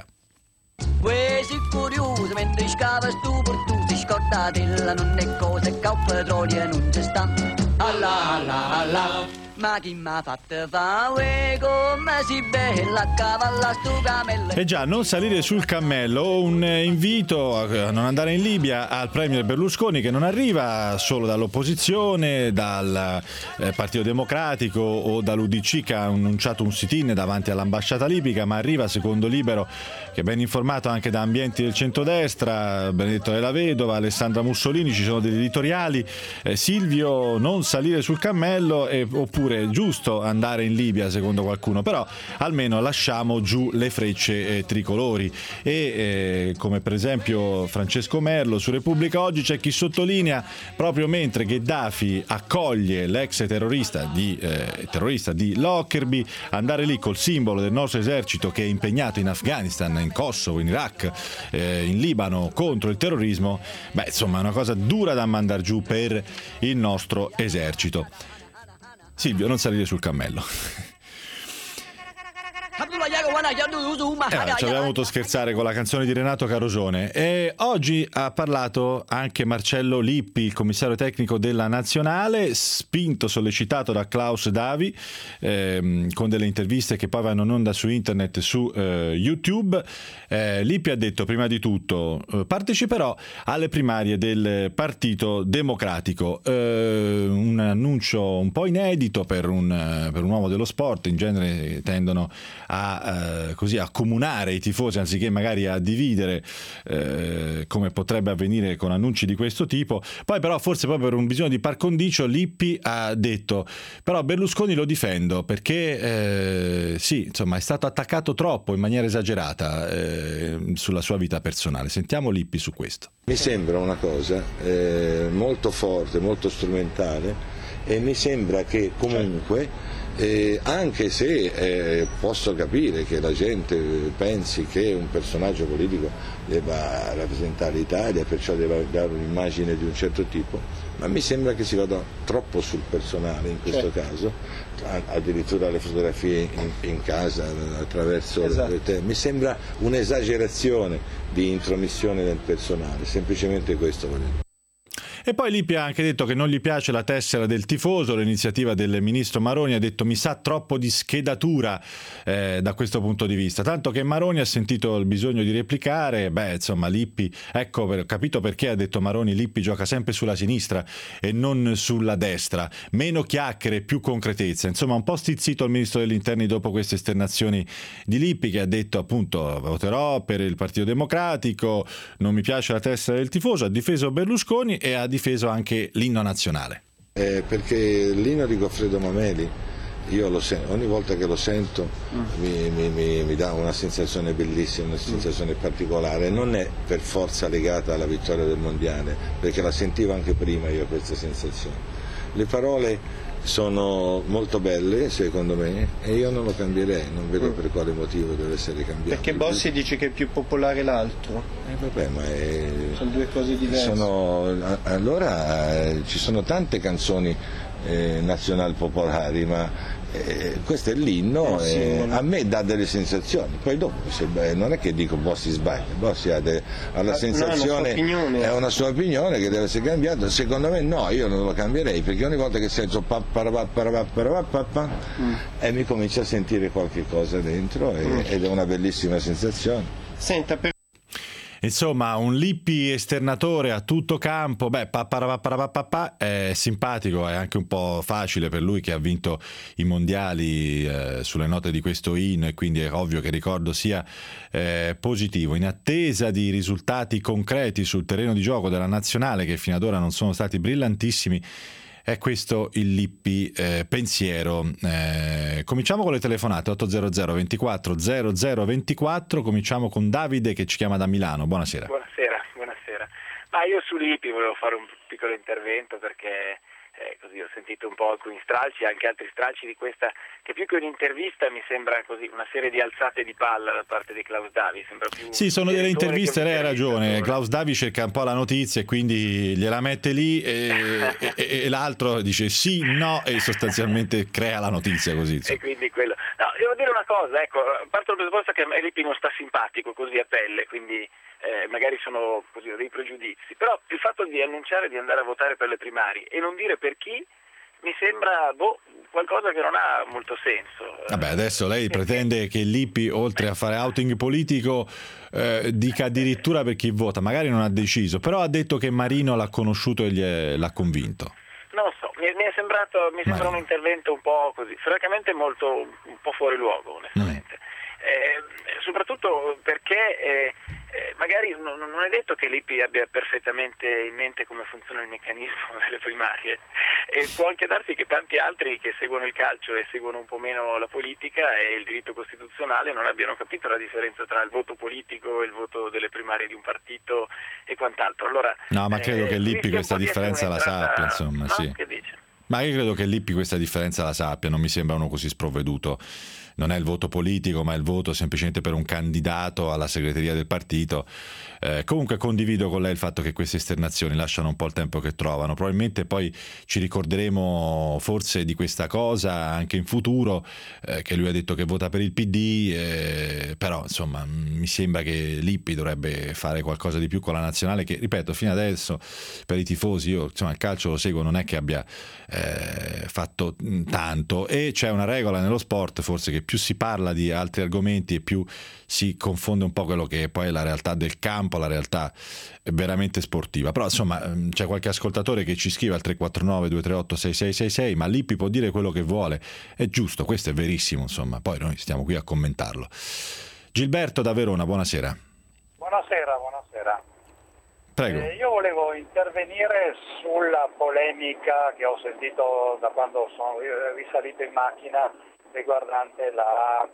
Uè, sei curioso, mentre scava stu per tu, ti scordatella, non è cosa che il petrolio non ci sta. Allah, Allah, Allah. Ma chi m'ha fatto fa, uè, come si bella a cavalla stu cammello. E già, non salire sul cammello, un invito a non andare in Libia al premier Berlusconi, che non arriva solo dall'opposizione, dal eh, Partito Democratico o dall'U D C che ha annunciato un sit-in davanti all'ambasciata libica, ma arriva, secondo Libero, che è ben informato anche da ambienti del centrodestra, Benedetto della Vedova, Alessandra Mussolini, ci sono degli editoriali, eh, Silvio non salire sul cammello, e, oppure è giusto andare in Libia secondo qualcuno, però almeno lasciamo giù le frecce eh, tricolori. E eh, come per esempio Francesco Merlo su Repubblica Oggi c'è chi sottolinea, proprio mentre Gheddafi accoglie l'ex terrorista di, eh, terrorista di Lockerbie, andare lì col simbolo del nostro esercito che è impegnato in Afghanistan, in Kosovo, in Iraq, eh, in Libano contro il terrorismo, beh insomma è una cosa dura da mandar giù per il nostro esercito. Silvio, non salire sul cammello. Eh, ci avevamo voluto scherzare con la canzone di Renato Carosone. E oggi ha parlato anche Marcello Lippi, il commissario tecnico della Nazionale, spinto, sollecitato da Klaus Davi, ehm, con delle interviste che poi vanno in onda su internet, su eh, YouTube. Eh, Lippi ha detto prima di tutto eh, parteciperò alle primarie del Partito Democratico, eh, un annuncio un po' inedito per un, per un uomo dello sport. In genere tendono a eh, così accomunare i tifosi anziché magari a dividere, eh, come potrebbe avvenire con annunci di questo tipo. Poi però forse proprio per un bisogno di par condicio Lippi ha detto però Berlusconi lo difendo perché eh, sì, insomma è stato attaccato troppo in maniera esagerata eh, sulla sua vita personale. Sentiamo Lippi su questo. Mi sembra una cosa eh, molto forte, molto strumentale, e mi sembra che comunque Eh, anche se eh, posso capire che la gente pensi che un personaggio politico debba rappresentare l'Italia, perciò debba dare un'immagine di un certo tipo, ma mi sembra che si vada troppo sul personale in questo certo. caso, addirittura le fotografie in, in casa attraverso esatto. le te- mi sembra un'esagerazione di intromissione nel personale, semplicemente questo voglio dire. E poi Lippi ha anche detto che non gli piace la tessera del tifoso, l'iniziativa del ministro Maroni. Ha detto mi sa troppo di schedatura eh, da questo punto di vista, tanto che Maroni ha sentito il bisogno di replicare. Beh, insomma, Lippi, ecco, ho capito perché ha detto Maroni, Lippi gioca sempre sulla sinistra e non sulla destra, meno chiacchiere, più concretezza. Insomma, un po' stizzito il ministro degli interni dopo queste esternazioni di Lippi, che ha detto appunto voterò per il Partito Democratico, non mi piace la tessera del tifoso, ha difeso Berlusconi e ha difeso anche l'inno nazionale. Eh, perché l'inno di Goffredo Mameli, io lo sento, ogni volta che lo sento mm. mi, mi, mi, mi dà una sensazione bellissima, una sensazione mm. particolare. Non è per forza legata alla vittoria del mondiale, perché la sentivo anche prima io questa sensazione. Le parole sono molto belle secondo me e io non lo cambierei, non vedo mm. per quale motivo deve essere cambiato. Perché Bossi dice che è più popolare l'altro. Eh, vabbè, ma è... sono due cose diverse. Sono... allora eh, ci sono tante canzoni eh, nazionali popolari, ma eh, questo è l'inno, eh, sì, e non... a me dà delle sensazioni. Poi dopo se, beh, non è che dico Bossi sbaglia, Bossi ha, de, ha la sensazione, no, è una sua opinione che deve essere cambiata. Secondo me no, io non lo cambierei, perché ogni volta che sento pa, parava, parava, parava, pa, pa, mm. e mi comincia a sentire qualche cosa dentro e, mm. ed è una bellissima sensazione. Senta, per... Insomma, un Lippi esternatore a tutto campo. Beh, papà è simpatico, è anche un po' facile per lui che ha vinto i mondiali eh, sulle note di questo inno, e quindi è ovvio che il ricordo sia eh, positivo. In attesa di risultati concreti sul terreno di gioco della nazionale, che fino ad ora non sono stati brillantissimi, è questo il Lippi eh, pensiero. Eh, cominciamo con le telefonate. Otto zero zero ventiquattro zero zero ventiquattro. Cominciamo con Davide che ci chiama da Milano. Buonasera. Buonasera, buonasera. Ma io su Lippi volevo fare un piccolo intervento perché eh, così ho sentito un po' alcuni stralci, anche altri stralci di questa, che più che un'intervista mi sembra così una serie di alzate di palla da parte di Klaus Davi. Sembra più sì, sono delle interviste, lei ha ragione. Klaus Davi cerca un po' la notizia e quindi gliela mette lì e, e, e l'altro dice sì, no, e sostanzialmente crea la notizia così. Insomma. E quindi quello. No, devo dire una cosa, ecco, parto dal presupposto che a Lippi non sta simpatico così a pelle, quindi eh, magari sono così dei pregiudizi, però il fatto di annunciare di andare a votare per le primarie e non dire per chi mi sembra boh, qualcosa che non ha molto senso. Vabbè, adesso lei pretende che Lippi, oltre a fare outing politico, eh, dica addirittura per chi vota. Magari non ha deciso, però ha detto che Marino l'ha conosciuto e gli è, l'ha convinto. Non lo so, mi è, mi è sembrato mi sembra un intervento un po' così, francamente molto un po' fuori luogo, onestamente. Mm. Eh, soprattutto perché eh, eh, magari non, non è detto che Lippi abbia perfettamente in mente come funziona il meccanismo delle primarie, e può anche darsi che tanti altri che seguono il calcio e seguono un po' meno la politica e il diritto costituzionale non abbiano capito la differenza tra il voto politico e il voto delle primarie di un partito e quant'altro. Allora, no, ma credo eh, che Lippi questa differenza la sappia, insomma, no? sì. Che dice? Ma io credo che Lippi questa differenza la sappia, non mi sembra uno così sprovveduto non è il voto politico, ma è il voto semplicemente per un candidato alla segreteria del partito. Eh, comunque condivido con lei il fatto che queste esternazioni lasciano un po' il tempo che trovano. Probabilmente poi ci ricorderemo forse di questa cosa anche in futuro, eh, che lui ha detto che vota per il P D, eh, però insomma mi sembra che Lippi dovrebbe fare qualcosa di più con la nazionale, che ripeto fino adesso per i tifosi, io insomma il calcio lo seguo, non è che abbia eh, fatto tanto, e c'è una regola nello sport forse che più si parla di altri argomenti e più si confonde un po' quello che è poi la realtà del campo, la realtà veramente sportiva. Però insomma c'è qualche ascoltatore che ci scrive al tre quattro nove due tre otto sei sei sei sei, ma Lippi può dire quello che vuole, è giusto, questo è verissimo, insomma, poi noi stiamo qui a commentarlo. Gilberto da Verona, buonasera. Buonasera, buonasera. Prego. Eh, io volevo intervenire sulla polemica che ho sentito da quando sono risalito in macchina riguardante la,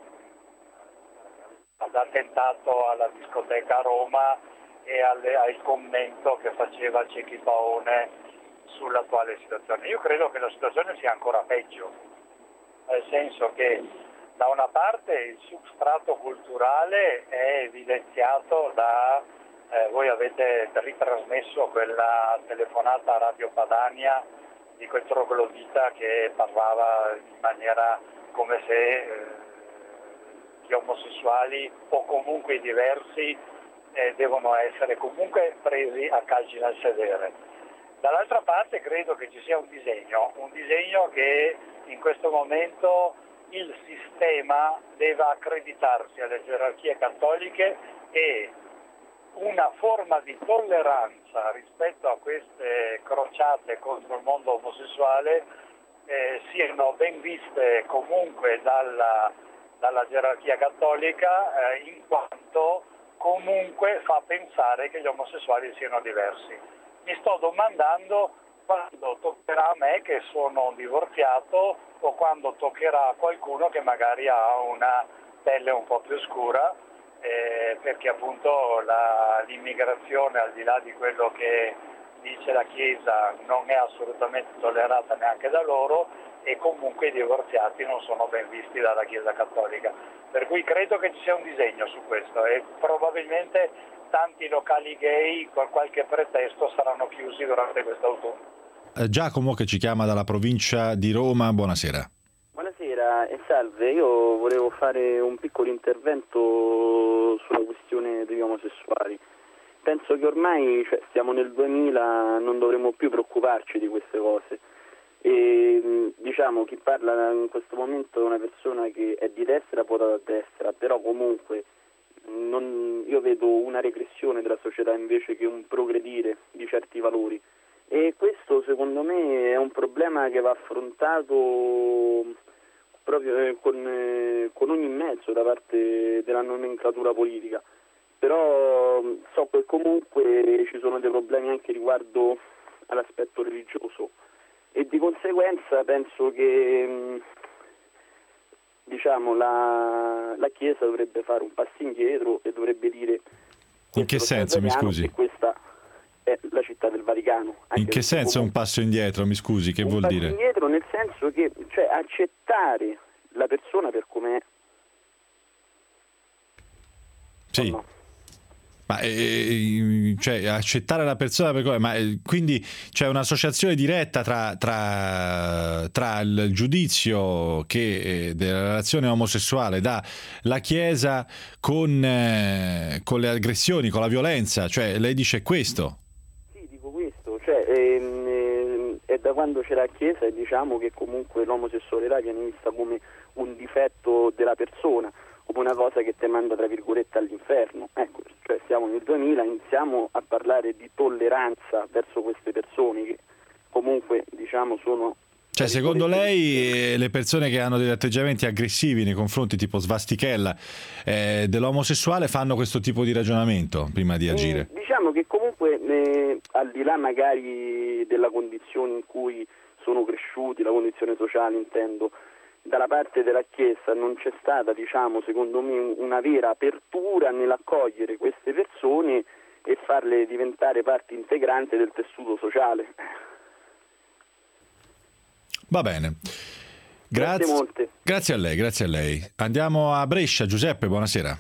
l'attentato alla discoteca a Roma e alle, al commento che faceva Cecchi Paone sull'attuale situazione. Io credo che la situazione sia ancora peggio, nel senso che da una parte il substrato culturale è evidenziato da, eh, voi avete ritrasmesso quella telefonata a Radio Padania di quel troglodita che parlava in maniera come se eh, gli omosessuali o comunque i diversi eh, devono essere comunque presi a calci nel sedere. Dall'altra parte credo che ci sia un disegno, un disegno che in questo momento il sistema deve accreditarsi alle gerarchie cattoliche e una forma di tolleranza rispetto a queste crociate contro il mondo omosessuale eh, siano ben viste comunque dalla, dalla gerarchia cattolica eh, in quanto comunque fa pensare che gli omosessuali siano diversi. Mi sto domandando quando toccherà a me che sono divorziato o quando toccherà a qualcuno che magari ha una pelle un po' più scura, eh, perché appunto la, l'immigrazione, al di là di quello che dice la Chiesa, non è assolutamente tollerata neanche da loro e comunque i divorziati non sono ben visti dalla Chiesa Cattolica. Per cui credo che ci sia un disegno su questo e probabilmente tanti locali gay con qualche pretesto saranno chiusi durante quest'autunno. Giacomo che ci chiama dalla provincia di Roma, buonasera. Buonasera e salve, io volevo fare un piccolo intervento sulla questione degli omosessuali. Penso che ormai cioè, siamo nel duemila, non dovremmo più preoccuparci di queste cose. E, diciamo, chi parla in questo momento è una persona che è di destra, vota da destra, però comunque non, io vedo una regressione della società invece che un progredire di certi valori. E questo secondo me è un problema che va affrontato proprio con, con ogni mezzo da parte della nomenclatura politica, però so che comunque ci sono dei problemi anche riguardo all'aspetto religioso e di conseguenza penso che diciamo la, la Chiesa dovrebbe fare un passo indietro e dovrebbe dire in che senso, mi scusi? Questa è la città del Vaticano. In che senso un passo indietro, mi scusi, che vuol dire? Un passo indietro nel senso che, cioè, accettare la persona per com'è. Sì. No? Ma eh, cioè accettare la persona per com'è, ma eh, quindi c'è un'associazione diretta tra, tra, tra il giudizio che eh, della relazione omosessuale dà la Chiesa con, eh, con le aggressioni, con la violenza, cioè lei dice questo? Cioè, ehm, è da quando c'è la Chiesa e diciamo che comunque l'omosessualità viene vista come un difetto della persona, come una cosa che ti manda tra virgolette all'inferno. Ecco, cioè siamo nel duemila, iniziamo a parlare di tolleranza verso queste persone che comunque diciamo sono... Cioè secondo lei le persone che hanno degli atteggiamenti aggressivi nei confronti tipo svastichella eh, dell'omosessuale fanno questo tipo di ragionamento prima di agire? Eh, diciamo che comunque eh, al di là magari della condizione in cui sono cresciuti, la condizione sociale intendo, dalla parte della Chiesa non c'è stata diciamo secondo me una vera apertura nell'accogliere queste persone e farle diventare parte integrante del tessuto sociale. Va bene. Grazie, grazie molte. Grazie a lei, grazie a lei. Andiamo a Brescia. Giuseppe, buonasera.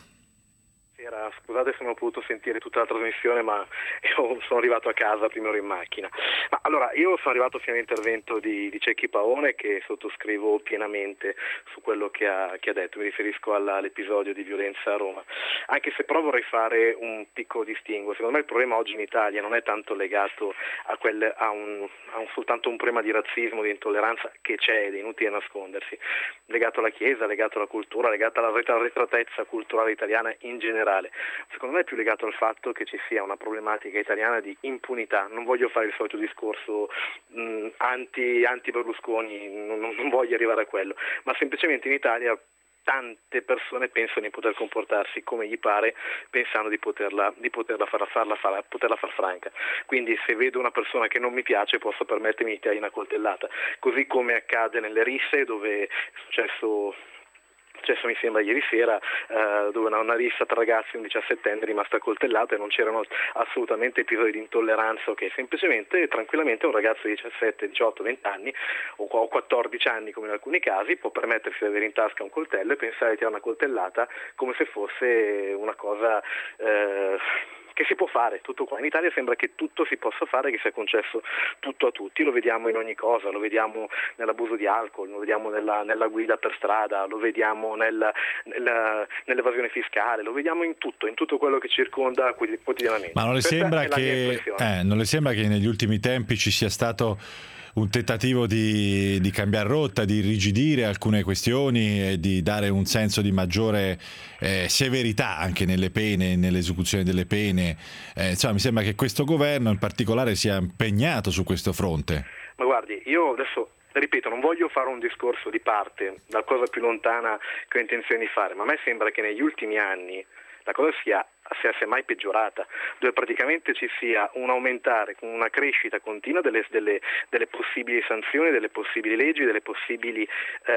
Scusate se non ho potuto sentire tutta la trasmissione, ma io sono arrivato a casa, prima ero in macchina. Ma allora, io sono arrivato fino all'intervento di, di Cecchi Paone, che sottoscrivo pienamente su quello che ha, che ha detto. Mi riferisco alla, all'episodio di violenza a Roma. Anche se però vorrei fare un piccolo distinguo. Secondo me il problema oggi in Italia non è tanto legato a, quel, a, un, a un, soltanto un problema di razzismo, di intolleranza, che c'è ed è inutile nascondersi. Legato alla Chiesa, legato alla cultura, legato alla retratezza culturale italiana in generale. Secondo me è più legato al fatto che ci sia una problematica italiana di impunità. Non voglio fare il solito discorso mh, anti, anti Berlusconi, non, non voglio arrivare a quello, ma semplicemente in Italia tante persone pensano di poter comportarsi come gli pare, pensando di poterla, di poterla far, farla, farla, poterla far franca. Quindi se vedo una persona che non mi piace posso permettermi di tirare una coltellata, così come accade nelle risse, dove è successo successo mi sembra ieri sera, eh, dove una, una rissa tra ragazzi, un diciassettenne è rimasta coltellata e non c'erano assolutamente episodi di intolleranza, ok, semplicemente tranquillamente un ragazzo di diciassette, diciotto, venti anni o, o quattordici anni come in alcuni casi può permettersi di avere in tasca un coltello e pensare di tirare una coltellata come se fosse una cosa eh, che si può fare, tutto qua. In Italia sembra che tutto si possa fare, che sia concesso tutto a tutti, lo vediamo in ogni cosa, lo vediamo nell'abuso di alcol, lo vediamo nella, nella guida per strada, lo vediamo nella, nella, nell'evasione fiscale, lo vediamo in tutto, in tutto quello che circonda quotidianamente. Ma non le, sembra che, eh, non le sembra che negli ultimi tempi ci sia stato un tentativo di, di cambiare rotta, di irrigidire alcune questioni e di dare un senso di maggiore eh, severità anche nelle pene, nell'esecuzione delle pene? Eh, insomma, mi sembra che questo governo in particolare sia impegnato su questo fronte. Ma guardi, io adesso ripeto, non voglio fare un discorso di parte, la cosa più lontana che ho intenzione di fare, ma a me sembra che negli ultimi anni la cosa sia sia semmai peggiorata, dove praticamente ci sia un aumentare, una crescita continua delle, delle, delle possibili sanzioni, delle possibili leggi, delle possibili,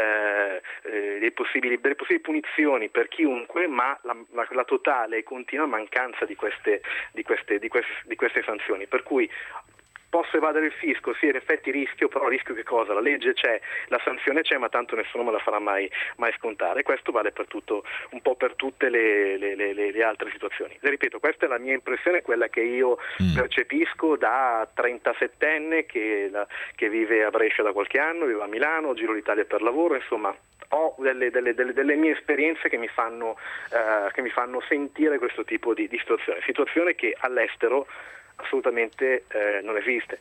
eh, eh, dei possibili, delle possibili punizioni per chiunque, ma la, la, la totale e continua mancanza di queste, di, queste, di, queste, di queste sanzioni. Per cui posso evadere il fisco, sì, in effetti rischio, però rischio che cosa? La legge c'è, la sanzione c'è, ma tanto nessuno me la farà mai, mai scontare. Questo vale per tutto, un po' per tutte le, le, le, le altre situazioni. Le ripeto, questa è la mia impressione, quella che io mm. percepisco da trentasettenne che, la, che vive a Brescia da qualche anno, vivo a Milano, giro l'Italia per lavoro, insomma ho delle, delle, delle, delle mie esperienze che mi fanno, uh, che mi fanno sentire questo tipo di, di situazione, situazione che all'estero assolutamente eh, non esiste.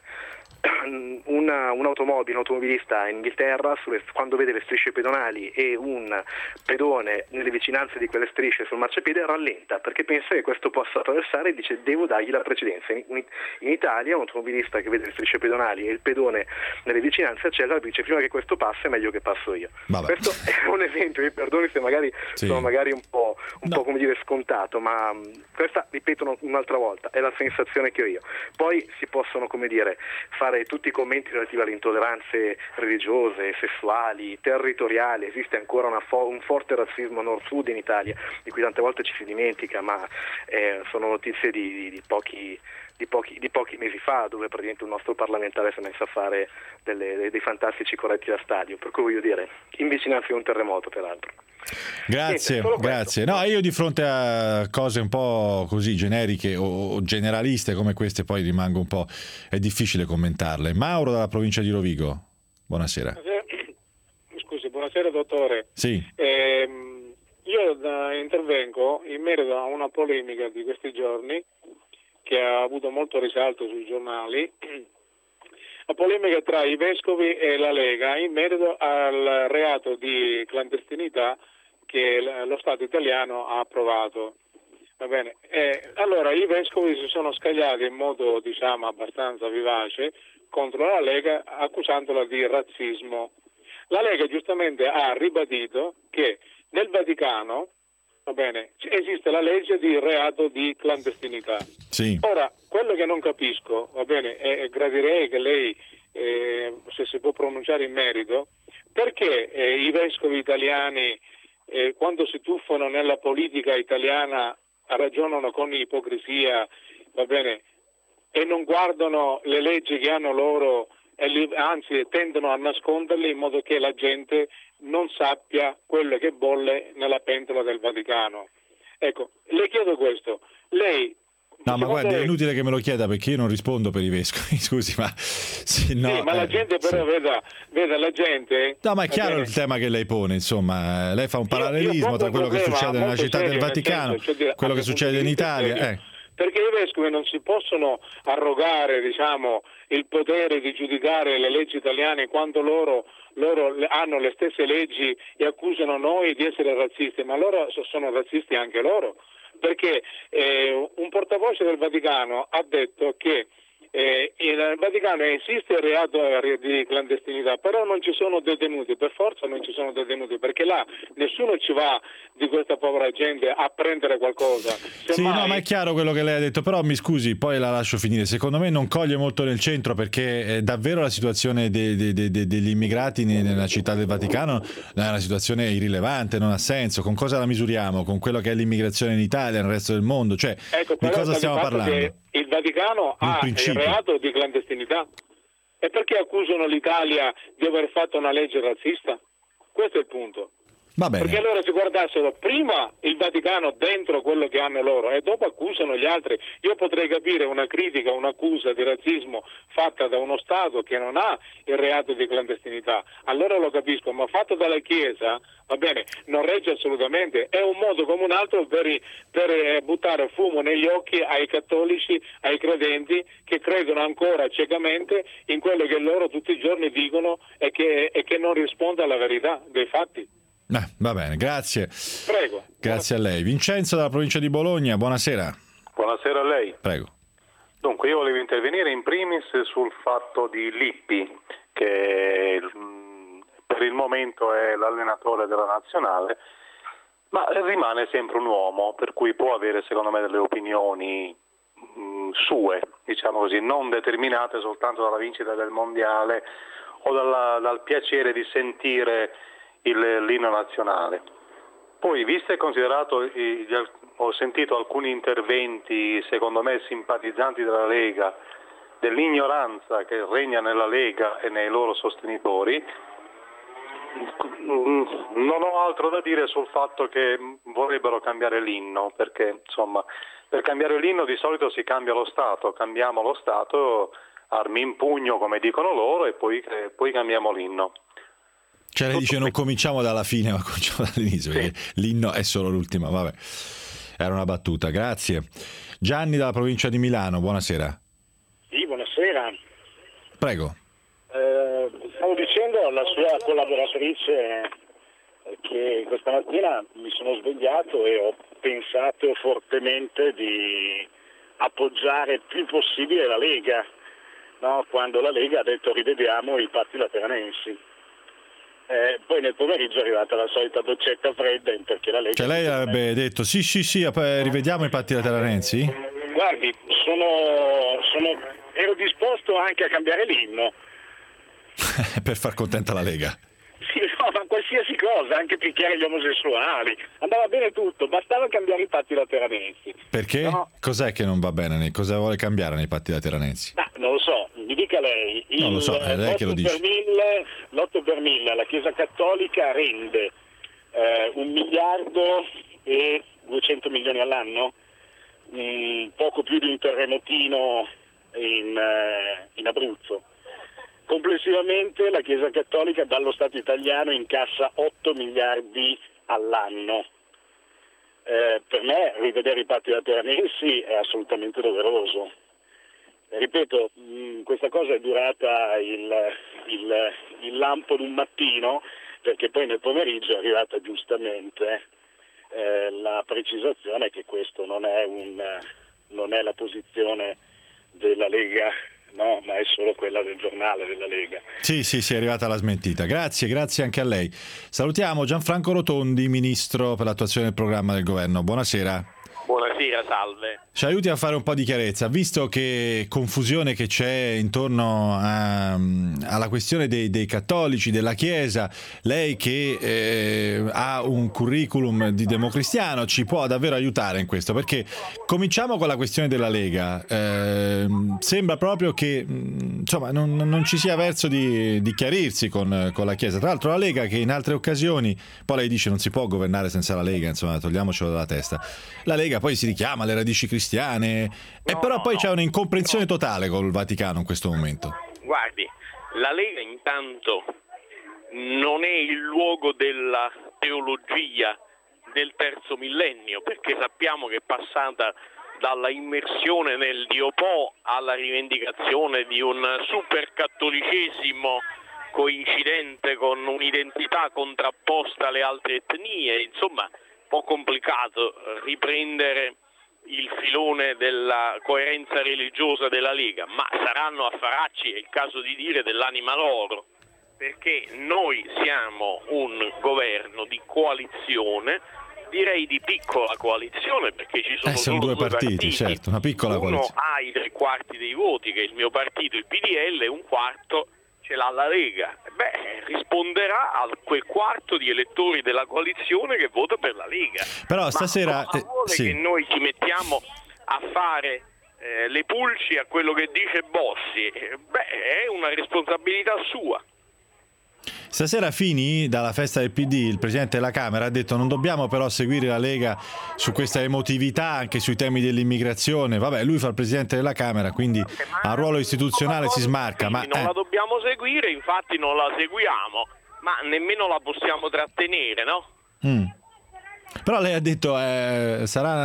Una, un'automobile, un automobilista in Inghilterra sulle, quando vede le strisce pedonali e un pedone nelle vicinanze di quelle strisce sul marciapiede rallenta perché pensa che questo possa attraversare e dice devo dargli la precedenza. In, in Italia un automobilista che vede le strisce pedonali e il pedone nelle vicinanze accelera e dice prima che questo passa è meglio che passo io. Vabbè. Questo è un esempio, mi perdoni se magari sì. sono magari un po', un no. po' come dire scontato, ma questa, ripeto un'altra volta, è la sensazione che ho io. Poi si possono, come dire, fare tutti i commenti relativi alle intolleranze religiose, sessuali, territoriali. Esiste ancora una fo- un forte razzismo nord-sud in Italia, di cui tante volte ci si dimentica, ma eh, sono notizie di, di, di, pochi, di, pochi, di pochi mesi fa, dove praticamente un nostro parlamentare si è messo a fare delle, dei, dei fantastici corretti da stadio, per cui voglio dire, in vicinanza di un terremoto peraltro. Grazie, Niente, grazie. No, io di fronte a cose un po' così generiche o, o generaliste come queste poi rimango un po', è difficile commentarle. Mauro dalla provincia di Rovigo, buonasera. Scusi, buonasera dottore. Sì. Eh, io da, intervengo in merito a una polemica di questi giorni che ha avuto molto risalto sui giornali. La polemica tra i vescovi e la Lega in merito al reato di clandestinità che lo Stato italiano ha approvato. Va bene. Eh, allora i vescovi si sono scagliati in modo, diciamo, abbastanza vivace contro la Lega, accusandola di razzismo. La Lega giustamente ha ribadito che nel Vaticano, va bene, esiste la legge di reato di clandestinità. Sì. Ora, quello che non capisco, va bene, e gradirei che lei, eh, se si può pronunciare in merito, perché eh, i vescovi italiani, eh, quando si tuffano nella politica italiana, ragionano con ipocrisia, va bene, e non guardano le leggi che hanno loro e li, anzi tendono a nasconderli in modo che la gente non sappia quello che bolle nella pentola del Vaticano. Ecco, le chiedo questo, lei... No, ma guardi, è inutile che me lo chieda perché io non rispondo per i vescovi, scusi, ma... Sì, no, sì, ma la eh, gente però, sì. veda, veda la gente... No, ma è chiaro bene, il tema che lei pone, insomma, lei fa un parallelismo io, io tra quello che succede nella città serio, del Vaticano, senso, cioè dire, quello che succede in Italia. Eh. Perché i vescovi non si possono arrogare, diciamo, il potere di giudicare le leggi italiane quando loro... loro hanno le stesse leggi e accusano noi di essere razzisti, ma loro sono razzisti anche loro, perché eh, un portavoce del Vaticano ha detto che eh, in Vaticano esiste il reato di clandestinità, però non ci sono detenuti, per forza non ci sono detenuti, perché là nessuno ci va di questa povera gente a prendere qualcosa. Semmai... Sì, no, ma è chiaro quello che lei ha detto, però mi scusi, poi la lascio finire. Secondo me non coglie molto nel centro, perché eh, davvero la situazione de, de, de, de, degli immigrati nella città del Vaticano è una situazione irrilevante, non ha senso. Con cosa la misuriamo? Con quello che è l'immigrazione in Italia, nel resto del mondo? Cioè, ecco, di cosa stiamo parlando? Che il Vaticano il ha principio. il reato di clandestinità. E perché accusano l'Italia di aver fatto una legge razzista? Questo è il punto. Va bene. Perché allora si guardassero prima il Vaticano dentro quello che hanno loro e dopo accusano gli altri. Io potrei capire una critica, un'accusa di razzismo fatta da uno Stato che non ha il reato di clandestinità, allora lo capisco, ma fatto dalla Chiesa, va bene, non regge assolutamente, è un modo come un altro per, per buttare fumo negli occhi ai cattolici, ai credenti che credono ancora ciecamente in quello che loro tutti i giorni dicono e che, e che non risponde alla verità dei fatti. Eh, va bene, grazie. Prego. Grazie a lei. Vincenzo dalla provincia di Bologna, buonasera. Buonasera a lei. Prego. Dunque, io volevo intervenire in primis sul fatto di Lippi, che per il momento è l'allenatore della nazionale, ma rimane sempre un uomo, per cui può avere secondo me delle opinioni mh, sue, diciamo così, non determinate soltanto dalla vincita del mondiale o dalla, dal piacere di sentire il, l'inno nazionale. Poi, visto e considerato, i, ho sentito alcuni interventi secondo me simpatizzanti della Lega, dell'ignoranza che regna nella Lega e nei loro sostenitori, non ho altro da dire sul fatto che vorrebbero cambiare l'inno, perché insomma per cambiare l'inno di solito si cambia lo Stato, cambiamo lo Stato, armi in pugno come dicono loro, e poi, eh, poi cambiamo l'inno. Cioè lei dice non cominciamo dalla fine ma cominciamo dall'inizio, sì. Perché l'inno è solo l'ultima, vabbè, era una battuta, grazie. Gianni dalla provincia di Milano, buonasera. Sì, buonasera. Prego. Eh, stavo dicendo alla sua collaboratrice che questa mattina mi sono svegliato e ho pensato fortemente di appoggiare il più possibile la Lega, no? Quando la Lega ha detto rivediamo i patti lateranensi. Eh, poi nel pomeriggio è arrivata la solita boccetta fredda perché la Lega... Cioè lei avrebbe detto sì sì sì, rivediamo i patti lateranensi? Guardi, sono, sono, ero disposto anche a cambiare l'inno. Per far contenta la Lega. Sì, no, ma qualsiasi cosa, anche picchiare gli omosessuali, andava bene tutto, bastava cambiare i patti lateranensi. Perché? No. Cos'è che non va bene? Cosa vuole cambiare nei patti lateranensi? No, non lo so, mi dica lei. Il, non lo so, è lei che lo dice. Per mille, l'otto per mille alla Chiesa Cattolica rende eh, un miliardo e duecento milioni all'anno, mm, poco più di un terremotino in, eh, in Abruzzo. Complessivamente la Chiesa Cattolica dallo Stato italiano incassa otto miliardi all'anno. Eh, per me rivedere i patti lateranensi è assolutamente doveroso. Eh, ripeto, mh, questa cosa è durata il, il, il lampo d'un mattino, perché poi nel pomeriggio è arrivata giustamente eh, la precisazione che questo non è, un, non è la posizione della Lega, no, ma è solo quella del giornale della Lega. Sì, sì, sì, è arrivata la smentita. Grazie, grazie anche a lei. Salutiamo Gianfranco Rotondi, Ministro per l'attuazione del programma del Governo. Buonasera. Buonasera. Buonasera, salve. Ci aiuti a fare un po' di chiarezza, visto che confusione che c'è intorno a, alla questione dei, dei cattolici, della Chiesa, lei che eh, ha un curriculum di democristiano ci può davvero aiutare in questo, perché cominciamo con la questione della Lega. Eh, sembra proprio che insomma non, non ci sia verso di, di chiarirsi con, con la Chiesa. Tra l'altro la Lega, che in altre occasioni, poi lei dice non si può governare senza la Lega, insomma togliamocelo dalla testa, la Lega poi si richiama alle radici cristiane, no, e però no, poi no. c'è un'incomprensione no. totale col Vaticano in questo momento. Guardi, la Lega intanto non è il luogo della teologia del terzo millennio, perché sappiamo che è passata dalla immersione nel Dio Po alla rivendicazione di un supercattolicesimo coincidente con un'identità contrapposta alle altre etnie. Insomma, un po' complicato riprendere il filone della coerenza religiosa della Lega, ma saranno affaracci, è il caso di dire, dell'anima loro, perché noi siamo un governo di coalizione, direi di piccola coalizione, perché ci sono, eh, sono solo due partiti, partiti, certo, una piccola uno coalizione. ha i tre quarti dei voti, che è il mio partito, il P D L, e un quarto ce l'ha la Lega. Beh, risponderà a quel quarto di elettori della coalizione che vota per la Lega. Però stasera Ma cosa vuole eh, sì. che noi ci mettiamo a fare eh, le pulci a quello che dice Bossi? Eh, beh, è una responsabilità sua. Stasera Fini, dalla festa del P D, il presidente della Camera, ha detto non dobbiamo però seguire la Lega su questa emotività anche sui temi dell'immigrazione. Vabbè, lui fa il presidente della Camera, quindi a ruolo istituzionale si smarca. Ma non eh. la dobbiamo seguire, infatti non la seguiamo, ma nemmeno la possiamo trattenere, no? Mm. Però lei ha detto eh,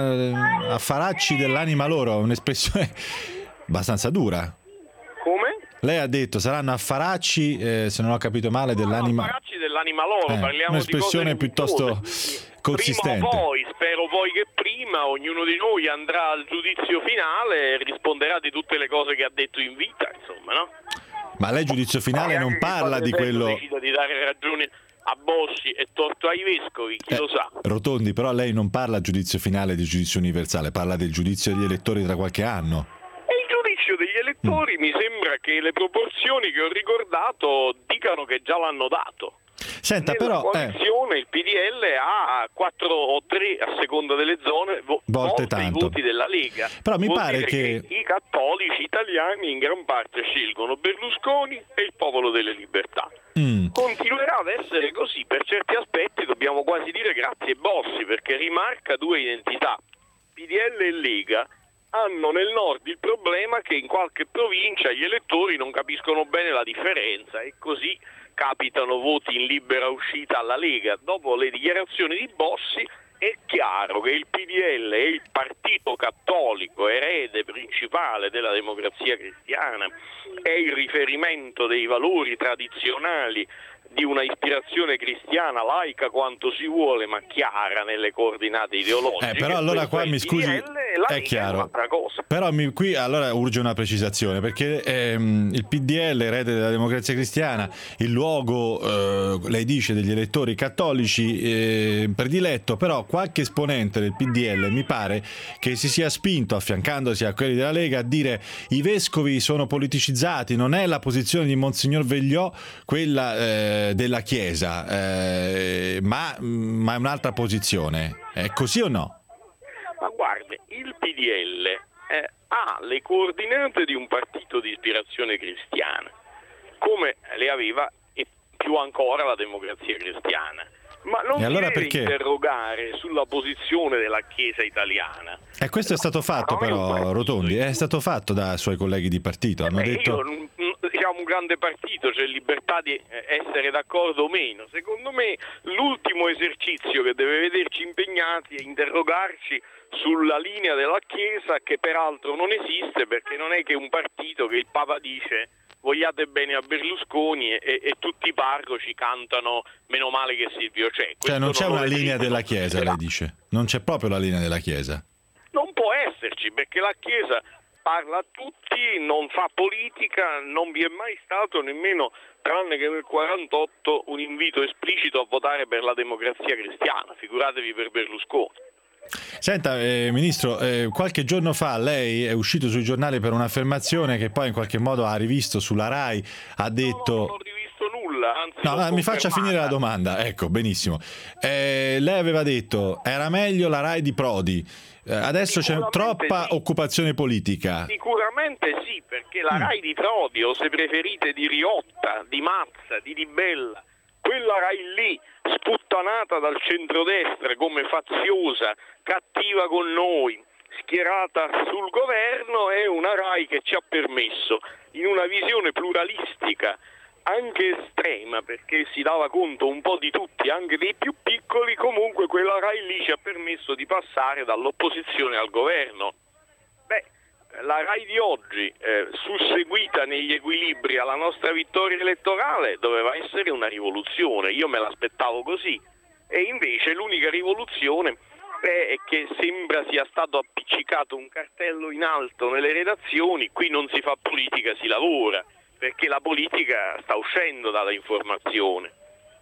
sarà affaracci dell'anima loro, un'espressione abbastanza dura. Come? Lei ha detto saranno affaracci, eh, se non ho capito male, dell'anima. No, affaracci dell'anima loro, eh, parliamo un'espressione di cose piuttosto limitose. consistente. Prima o poi, spero poi che prima, ognuno di noi andrà al giudizio finale e risponderà di tutte le cose che ha detto in vita, insomma, no? Ma lei giudizio finale non parla di quello. Decida di dare ragione a Bossi e torto ai vescovi, chi eh, lo sa. Rotondi, però lei non parla a giudizio finale di giudizio universale, parla del giudizio degli elettori tra qualche anno. Degli elettori mm. mi sembra che le proporzioni che ho ricordato dicano che già l'hanno dato. Senta, Nella però coalizione eh, il P D L ha quattro o tre a seconda delle zone vo- volte volte i tanto. voti della Lega. Però mi Vuol pare dire che... che i cattolici italiani in gran parte scelgono Berlusconi e il Popolo delle Libertà. Mm. Continuerà ad essere così, per certi aspetti dobbiamo quasi dire grazie Bossi, perché rimarca due identità, P D L e Lega. Hanno nel nord il problema che in qualche provincia gli elettori non capiscono bene la differenza e così capitano voti in libera uscita alla Lega. Dopo le dichiarazioni di Bossi è chiaro che il P D L è il partito cattolico, erede principale della democrazia cristiana, è il riferimento dei valori tradizionali di una ispirazione cristiana laica quanto si vuole, ma chiara nelle coordinate ideologiche. Eh, però allora qua mi scusi, è, è chiaro. Però mi, qui allora urge una precisazione, perché ehm, il P D L, erede della democrazia cristiana, il luogo, eh, lei dice, degli elettori cattolici eh, prediletto, però qualche esponente del P D L mi pare che si sia spinto, affiancandosi a quelli della Lega, a dire i vescovi sono politicizzati, non è la posizione di Monsignor Vegliò quella eh, della Chiesa, eh, ma, ma è un'altra posizione. È così o no? Ma guardi, il P D L eh, ha le coordinate di un partito di ispirazione cristiana, come le aveva e più ancora la democrazia cristiana. Ma non e allora deve perché? interrogare sulla posizione della Chiesa italiana. E questo è stato fatto, però, Rotondi, è stato fatto da suoi colleghi di partito. Hanno Beh, detto... io, siamo un grande partito, c'è libertà di essere d'accordo o meno. Secondo me l'ultimo esercizio che deve vederci impegnati è interrogarci sulla linea della Chiesa, che peraltro non esiste, perché non è che un partito che il Papa dice vogliate bene a Berlusconi e, e tutti i parroci cantano meno male che Silvio c'è. Cioè non c'è non una linea esiste, della Chiesa, lei dice? Non c'è proprio la linea della Chiesa? Non può esserci, perché la Chiesa parla a tutti, non fa politica, non vi è mai stato nemmeno, tranne che nel quarantotto, un invito esplicito a votare per la democrazia cristiana, figuratevi per Berlusconi. Senta, eh, Ministro, eh, qualche giorno fa lei è uscito sui giornali per un'affermazione che poi in qualche modo ha rivisto sulla RAI, ha detto... No, non ho rivisto nulla, anzi... No, l'ho mi faccia confermata. finire la domanda, ecco, benissimo. Eh, lei aveva detto, era meglio la RAI di Prodi, eh, adesso c'è troppa sì. occupazione politica. Sicuramente sì, perché la Mm. RAI di Prodi, o se preferite di Riotta, di Mazza, di Di Bella, quella RAI lì, sputtanata dal centrodestra come faziosa, cattiva con noi, schierata sul governo, è una RAI che ci ha permesso, in una visione pluralistica, anche estrema, perché si dava conto un po' di tutti, anche dei più piccoli, comunque quella RAI lì ci ha permesso di passare dall'opposizione al governo. Beh, la RAI di oggi, eh, susseguita negli equilibri alla nostra vittoria elettorale, doveva essere una rivoluzione, io me l'aspettavo così, e invece l'unica rivoluzione è che sembra sia stato appiccicato un cartello in alto nelle redazioni, qui non si fa politica, si lavora, perché la politica sta uscendo dalla informazione.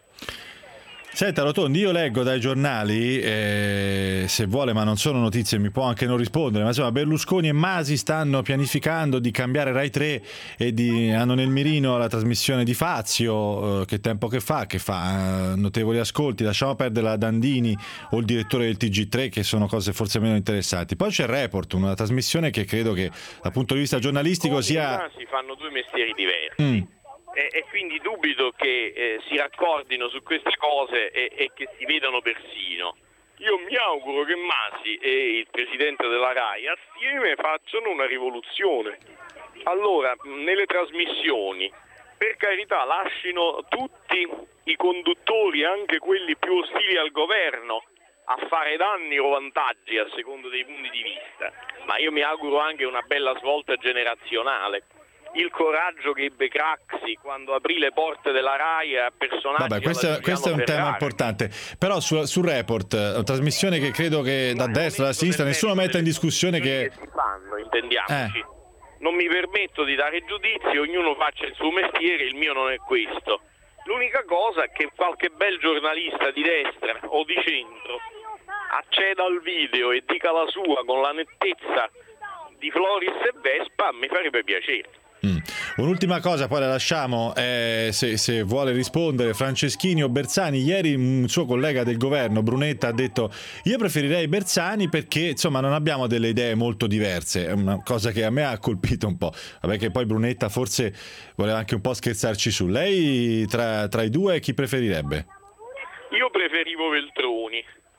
Senta Rotondi, io leggo dai giornali, eh, se vuole, ma non sono notizie, mi può anche non rispondere, ma insomma Berlusconi e Masi stanno pianificando di cambiare Rai tre e di, hanno nel mirino la trasmissione di Fazio, eh, che tempo che fa, che fa eh, notevoli ascolti, lasciamo perdere la Dandini o il direttore del T G tre, che sono cose forse meno interessanti. Poi c'è Report, una trasmissione che credo che dal punto di vista giornalistico sia... Si fanno due mestieri diversi. Mm. E, e quindi dubito che eh, si raccordino su queste cose e, e che si vedano persino. Io mi auguro che Masi e il presidente della RAI assieme facciano una rivoluzione. Allora, nelle trasmissioni, per carità, lascino tutti i conduttori, anche quelli più ostili al governo, a fare danni o vantaggi a secondo dei punti di vista, ma io mi auguro anche una bella svolta generazionale. Il coraggio che ebbe Craxi quando aprì le porte della RAI a personaggi. Vabbè, questo, questo è un tema importante, però su, su Report, una trasmissione che credo che da destra, da sinistra, nessuno metta in discussione che... si fanno, intendiamoci. Eh. Non mi permetto di dare giudizi, ognuno faccia il suo mestiere, il mio non è questo. L'unica cosa è che qualche bel giornalista di destra o di centro acceda al video e dica la sua con la nettezza di Floris e Vespa, mi farebbe piacere. Mm. Un'ultima cosa, poi la lasciamo, eh, se, se vuole rispondere Franceschini o Bersani. Ieri un suo collega del governo, Brunetta, ha detto: io preferirei Bersani perché insomma non abbiamo delle idee molto diverse. È una cosa che a me ha colpito un po'. Vabbè, che poi Brunetta forse voleva anche un po' scherzarci su. Lei tra, tra i due chi preferirebbe? Io preferivo Veltroni.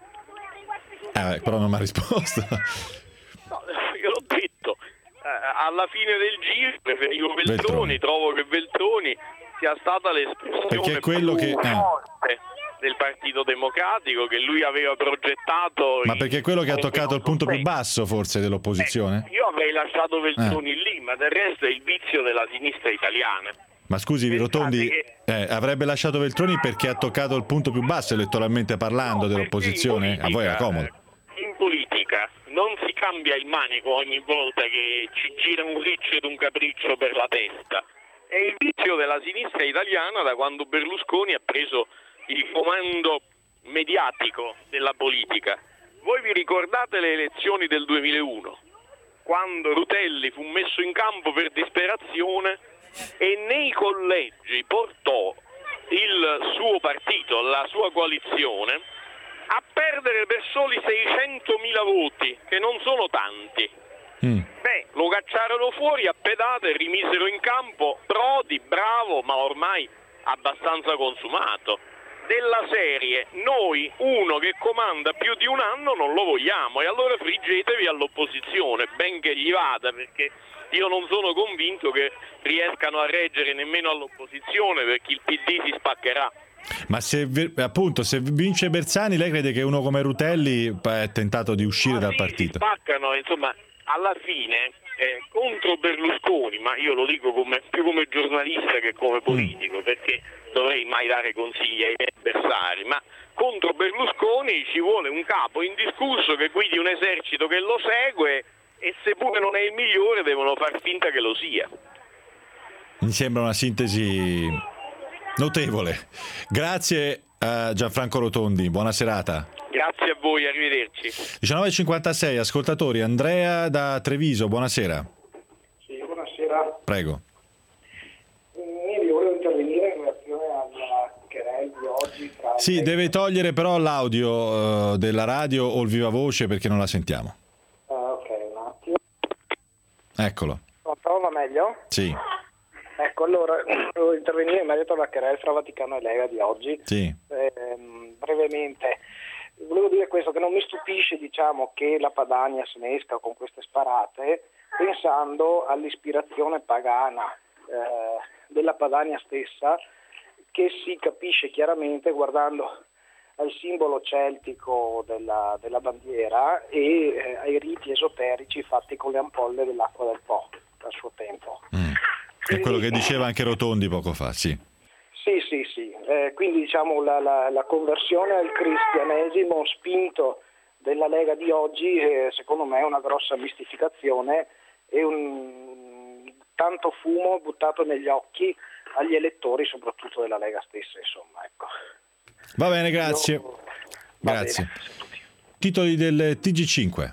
Eh, però non mi ha risposto. No, io l'ho detto. Alla fine del giro preferivo Veltroni, Veltroni. Trovo che Veltroni sia stata l'espressione Perché è quello più che- eh. forte del Partito Democratico che lui aveva progettato. Ma perché è quello che ha in- toccato il punto più basso forse dell'opposizione? Io avrei lasciato Eh. Veltroni lì, ma del resto è il vizio della sinistra italiana. Ma scusi, Rotondi, eh, avrebbe lasciato Veltroni perché ha toccato il punto più basso elettoralmente parlando dell'opposizione? A voi era comodo. In politica non si cambia il manico ogni volta che ci gira un riccio ed un capriccio per la testa. È il vizio della sinistra italiana da quando Berlusconi ha preso il comando mediatico della politica. Voi vi ricordate le elezioni del duemilauno, quando Rutelli fu messo in campo per disperazione e nei collegi portò il suo partito, la sua coalizione, a perdere per soli seicentomila voti, che non sono tanti. Mm. Beh, lo cacciarono fuori a pedate e rimisero in campo Prodi, bravo, ma ormai abbastanza consumato. Della serie, noi uno che comanda più di un anno non lo vogliamo, e allora friggetevi all'opposizione, ben che gli vada, perché io non sono convinto che riescano a reggere nemmeno all'opposizione, perché il P D si spaccherà. Ma se appunto se vince Bersani, lei crede che uno come Rutelli è tentato di uscire Ma dal sì, partito? Si spaccano, insomma, alla fine eh, contro Berlusconi, ma io lo dico come, più come giornalista che come politico, mm. perché dovrei mai dare consigli ai miei avversari, ma contro Berlusconi ci vuole un capo indiscusso che guidi un esercito che lo segue, e seppure non è il migliore devono far finta che lo sia. Mi sembra una sintesi notevole. Grazie a Gianfranco Rotondi, buona serata. Grazie. Grazie a voi, arrivederci. diciannove e cinquantasei, ascoltatori. Andrea da Treviso, buonasera. Sì, buonasera. Prego. Io volevo intervenire in relazione alla querela di oggi. Tra Sì, deve togliere però l'audio uh, della radio o il viva voce perché non la sentiamo. Uh, ok, un attimo. Eccolo. Prova meglio? Sì. Ecco, allora, volevo intervenire in merito alla querela tra Vaticano e Lega di oggi. Sì. Eh, brevemente, volevo dire questo, che non mi stupisce, diciamo, che la Padania se ne esca con queste sparate, pensando all'ispirazione pagana eh, della Padania stessa, che si capisce chiaramente guardando al simbolo celtico della, della bandiera e eh, ai riti esoterici fatti con le ampolle dell'acqua del Po al suo tempo. Mm. È quello che diceva anche Rotondi poco fa, sì. Sì, sì, sì. Eh, quindi diciamo la, la, la conversione al cristianesimo spinto della Lega di oggi, eh, secondo me è una grossa mistificazione e un tanto fumo buttato negli occhi agli elettori, soprattutto della Lega stessa, insomma, ecco. Va bene, grazie. Io... Grazie. Titoli del T G cinque.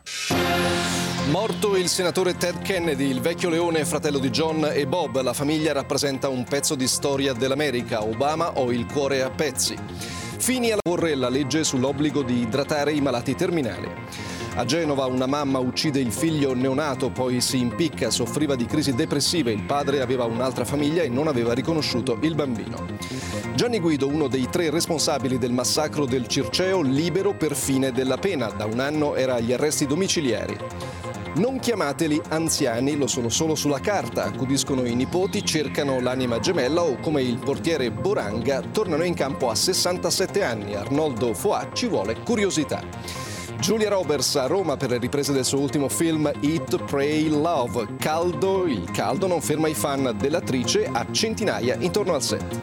Morto il senatore Ted Kennedy, il vecchio leone fratello di John e Bob, la famiglia rappresenta un pezzo di storia dell'America. Obama ho il cuore a pezzi. Fini alla porre la legge sull'obbligo di idratare i malati terminali. A Genova una mamma uccide il figlio neonato, poi si impicca, soffriva di crisi depressive, il padre aveva un'altra famiglia e non aveva riconosciuto il bambino. Gianni Guido, uno dei tre responsabili del massacro del Circeo, libero per fine della pena. Da un anno era agli arresti domiciliari. Non chiamateli anziani, lo sono solo sulla carta, accudiscono i nipoti, cercano l'anima gemella o, come il portiere Boranga, tornano in campo a sessantasette anni. Arnoldo Foà ci vuole curiosità. Julia Roberts a Roma per le riprese del suo ultimo film Eat, Pray, Love. Caldo, il caldo non ferma i fan dell'attrice, a centinaia intorno al set.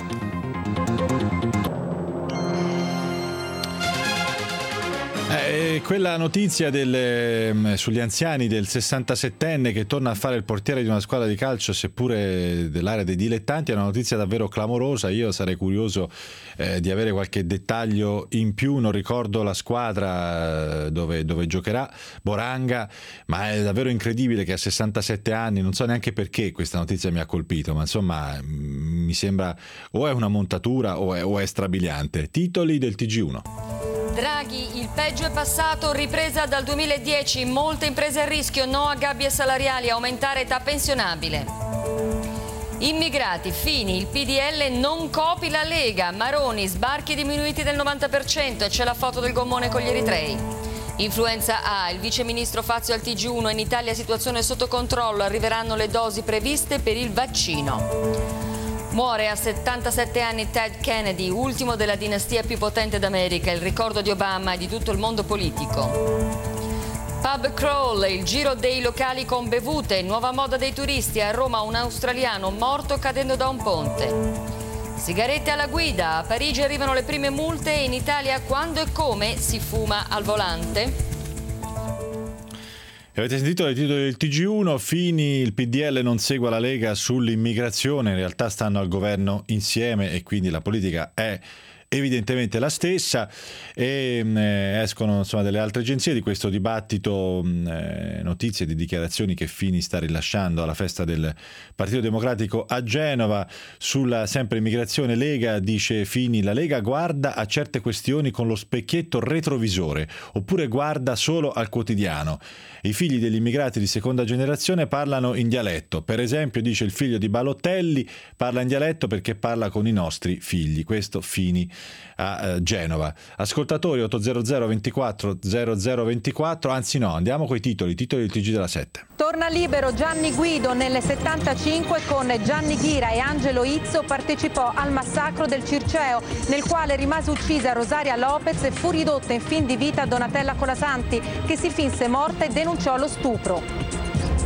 Eh, quella notizia del, sugli anziani del sessantasettenne che torna a fare il portiere di una squadra di calcio, seppure dell'area dei dilettanti, è una notizia davvero clamorosa. Io sarei curioso eh, di avere qualche dettaglio in più. Non ricordo la squadra dove, dove giocherà Boranga, ma è davvero incredibile che a sessantasette anni, non so neanche perché questa notizia mi ha colpito, ma insomma mi sembra o è una montatura o è, o è strabiliante. Titoli del T G uno. Draghi, il peggio è passato, ripresa dal duemiladieci, molte imprese a rischio, no a gabbie salariali, aumentare età pensionabile. Immigrati, Fini, il P D L non copi la Lega, Maroni, sbarchi diminuiti del novanta per cento e c'è la foto del gommone con gli eritrei. Influenza A, il viceministro Fazio al T G uno, in Italia situazione sotto controllo, arriveranno le dosi previste per il vaccino. Muore a settantasette anni Ted Kennedy, ultimo della dinastia più potente d'America, il ricordo di Obama e di tutto il mondo politico. Pub crawl, il giro dei locali con bevute, nuova moda dei turisti, a Roma un australiano morto cadendo da un ponte. Sigarette alla guida, a Parigi arrivano le prime multe e in Italia quando e come si fuma al volante? Avete sentito il titolo del T G uno, Fini, il P D L non segue la Lega sull'immigrazione, in realtà stanno al governo insieme e quindi la politica è evidentemente la stessa e eh, escono insomma delle altre agenzie di questo dibattito, eh, notizie di dichiarazioni che Fini sta rilasciando alla festa del Partito Democratico a Genova sulla sempre immigrazione. Lega, dice Fini, la Lega guarda a certe questioni con lo specchietto retrovisore oppure guarda solo al quotidiano. I figli degli immigrati di seconda generazione parlano in dialetto, per esempio dice il figlio di Balottelli parla in dialetto perché parla con i nostri figli. Questo Fini a Genova. Ascoltatori ottocento ventiquattro zero zero ventiquattro, anzi no, andiamo coi titoli, titoli del T G della sette. Torna libero Gianni Guido. Nel settantacinque con Gianni Ghira e Angelo Izzo partecipò al massacro del Circeo, nel quale rimase uccisa Rosaria Lopez e fu ridotta in fin di vita Donatella Colasanti, che si finse morta e denunciò lo stupro.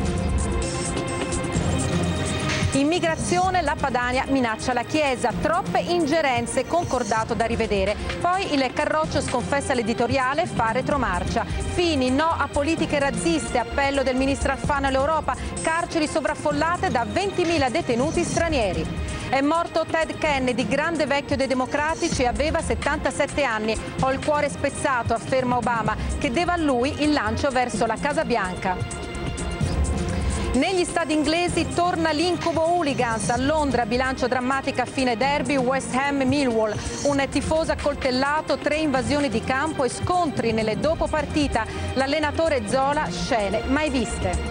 Immigrazione, la Padania minaccia la Chiesa, troppe ingerenze, concordato da rivedere. Poi il Carroccio sconfessa l'editoriale, fa retromarcia. Fini, no a politiche razziste, appello del ministro Alfano all'Europa, carceri sovraffollate da ventimila detenuti stranieri. È morto Ted Kennedy, grande vecchio dei democratici, aveva settantasette anni. Ho il cuore spezzato, afferma Obama, che deve a lui il lancio verso la Casa Bianca. Negli stadi inglesi torna l'incubo hooligans. A Londra, bilancio drammatica a fine derby, West Ham Millwall. Un tifoso accoltellato, tre invasioni di campo e scontri nelle dopo partita. L'allenatore Zola, scene mai viste.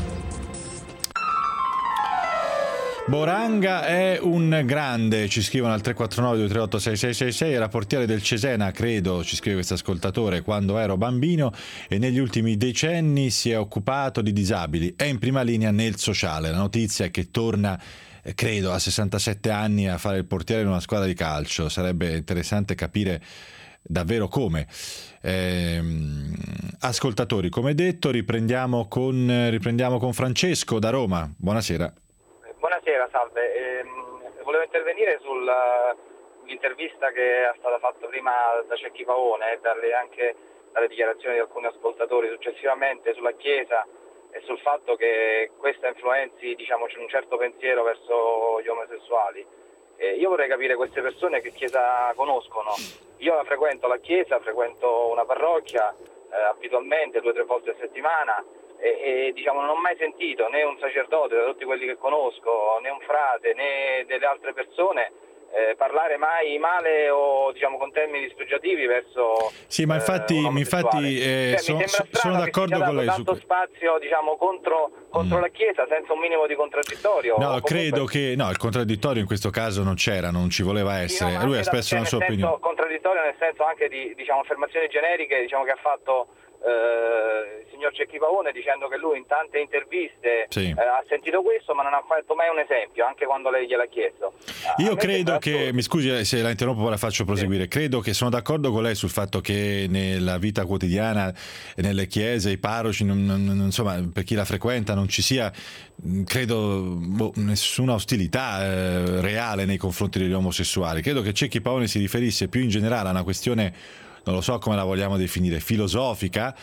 Boranga è un grande, ci scrivono al tre quattro nove due tre otto sei sei sei sei, era portiere del Cesena, credo, ci scrive questo ascoltatore, quando ero bambino, e negli ultimi decenni si è occupato di disabili, è in prima linea nel sociale. La notizia è che torna, credo, a sessantasette anni a fare il portiere in una squadra di calcio. Sarebbe interessante capire davvero come. Eh, ascoltatori, come detto, riprendiamo con, riprendiamo con Francesco da Roma. Buonasera. Buonasera, salve. Eh, volevo intervenire sull'intervista che è stata fatta prima da Cecchi Pavone e dalle anche dalle dichiarazioni di alcuni ascoltatori successivamente sulla Chiesa e sul fatto che questa influenzi, diciamo, un certo pensiero verso gli omosessuali. Eh, io vorrei capire queste persone che Chiesa conoscono. Io la frequento la Chiesa, frequento una parrocchia eh, abitualmente due o tre volte a settimana. E, e diciamo non ho mai sentito né un sacerdote da tutti quelli che conosco, né un frate, né delle altre persone eh, parlare mai male o diciamo con termini dispregiativi verso sì, ma infatti, eh, infatti eh, cioè, so, sono d'accordo con lei tanto su spazio diciamo contro, contro mm. la Chiesa senza un minimo di contraddittorio. No, comunque... credo che no, il contraddittorio in questo caso non c'era, non ci voleva essere. Sì, no, lui ha espresso una sua opinione. Contraddittorio nel senso anche di diciamo affermazioni generiche, diciamo che ha fatto Uh, il signor Cecchi Pavone, dicendo che lui in tante interviste sì. uh, ha sentito questo ma non ha fatto mai un esempio, anche quando lei gliel'ha chiesto. Uh, Io credo che, mi scusi se la interrompo, poi la faccio proseguire, sì. credo che sono d'accordo con lei sul fatto che nella vita quotidiana, nelle chiese, i parroci, non, non, insomma, per chi la frequenta non ci sia, credo, boh, nessuna ostilità eh, reale nei confronti degli omosessuali. Credo che Cecchi Pavone si riferisse più in generale a una questione, non lo so come la vogliamo definire, filosofica,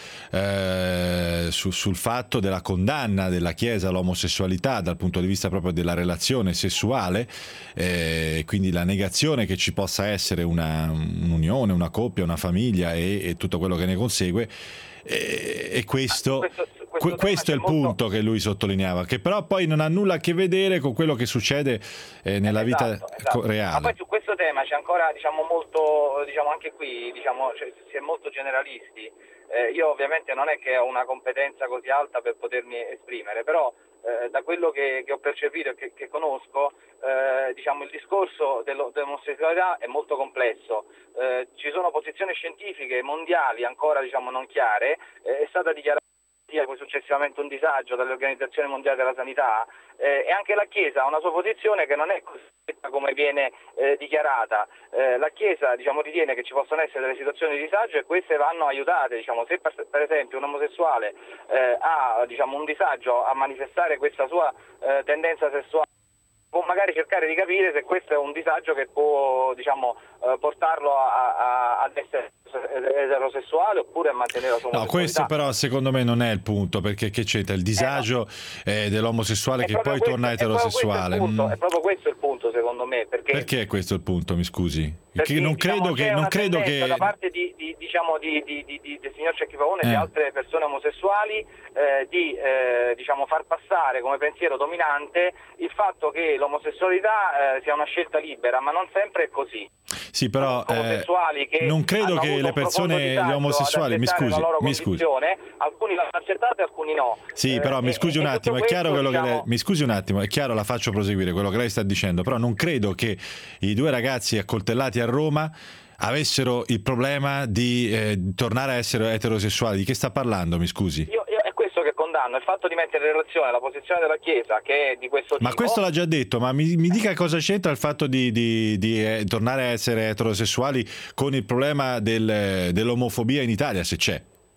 eh, su, sul fatto della condanna della Chiesa all'omosessualità dal punto di vista proprio della relazione sessuale, eh, quindi la negazione che ci possa essere una, un'unione, una coppia, una famiglia e, e tutto quello che ne consegue. E, e questo, questo, questo, questo è il molto... punto che lui sottolineava, che però poi non ha nulla a che vedere con quello che succede eh, nella vita esatto, esatto. reale. Ma poi su questo tema c'è ancora diciamo molto, diciamo anche qui diciamo cioè, si è molto generalisti. Eh, io ovviamente non è che ho una competenza così alta per potermi esprimere, però eh, da quello che, che ho percepito e che, che conosco, eh, diciamo il discorso dello, dell'omosessualità è molto complesso. Eh, ci sono posizioni scientifiche mondiali ancora diciamo non chiare, eh, è stata dichiarata poi successivamente un disagio dall'Organizzazione Mondiale della Sanità eh, e anche la Chiesa ha una sua posizione che non è così come viene eh, dichiarata. Eh, la Chiesa diciamo ritiene che ci possono essere delle situazioni di disagio e queste vanno aiutate, diciamo se per, per esempio un omosessuale eh, ha diciamo un disagio a manifestare questa sua eh, tendenza sessuale, può magari cercare di capire se questo è un disagio che può diciamo eh, portarlo a, a, ad essere eterosessuale oppure a mantenere la sua omosessualità. No, questo però secondo me non è il punto, perché che c'entra il disagio eh, no. eh, dell'omosessuale è che poi questo, torna eterosessuale. È proprio, punto, mm. è proprio questo il punto secondo me. Perché, perché è questo il punto, mi scusi? Perché, non credo diciamo, che... Non credo che... da parte di, di, diciamo, di, di, di, di, del signor Cecchi Pavone e eh. di altre persone omosessuali eh, di eh, diciamo, far passare come pensiero dominante il fatto che l'omosessualità eh, sia una scelta libera, ma non sempre è così. Sì, però eh, che non credo che le persone, gli omosessuali, mi scusi, mi scusi. Alcuni l'hanno accettato e alcuni no. Sì, eh, però mi scusi un attimo, è chiaro quello diciamo... che lei, mi scusi un attimo, è chiaro, la faccio proseguire quello che lei sta dicendo, però non credo che i due ragazzi accoltellati a Roma avessero il problema di eh, tornare a essere eterosessuali. Di che sta parlando, mi scusi? Io, io è questo che condanno, il fatto di mettere in relazione la posizione della Chiesa, che è di questo tipo. Ma questo l'ha già detto, ma mi, mi dica cosa c'entra il fatto di, di, di eh, tornare a essere eterosessuali con il problema del, dell'omofobia in Italia, se c'è.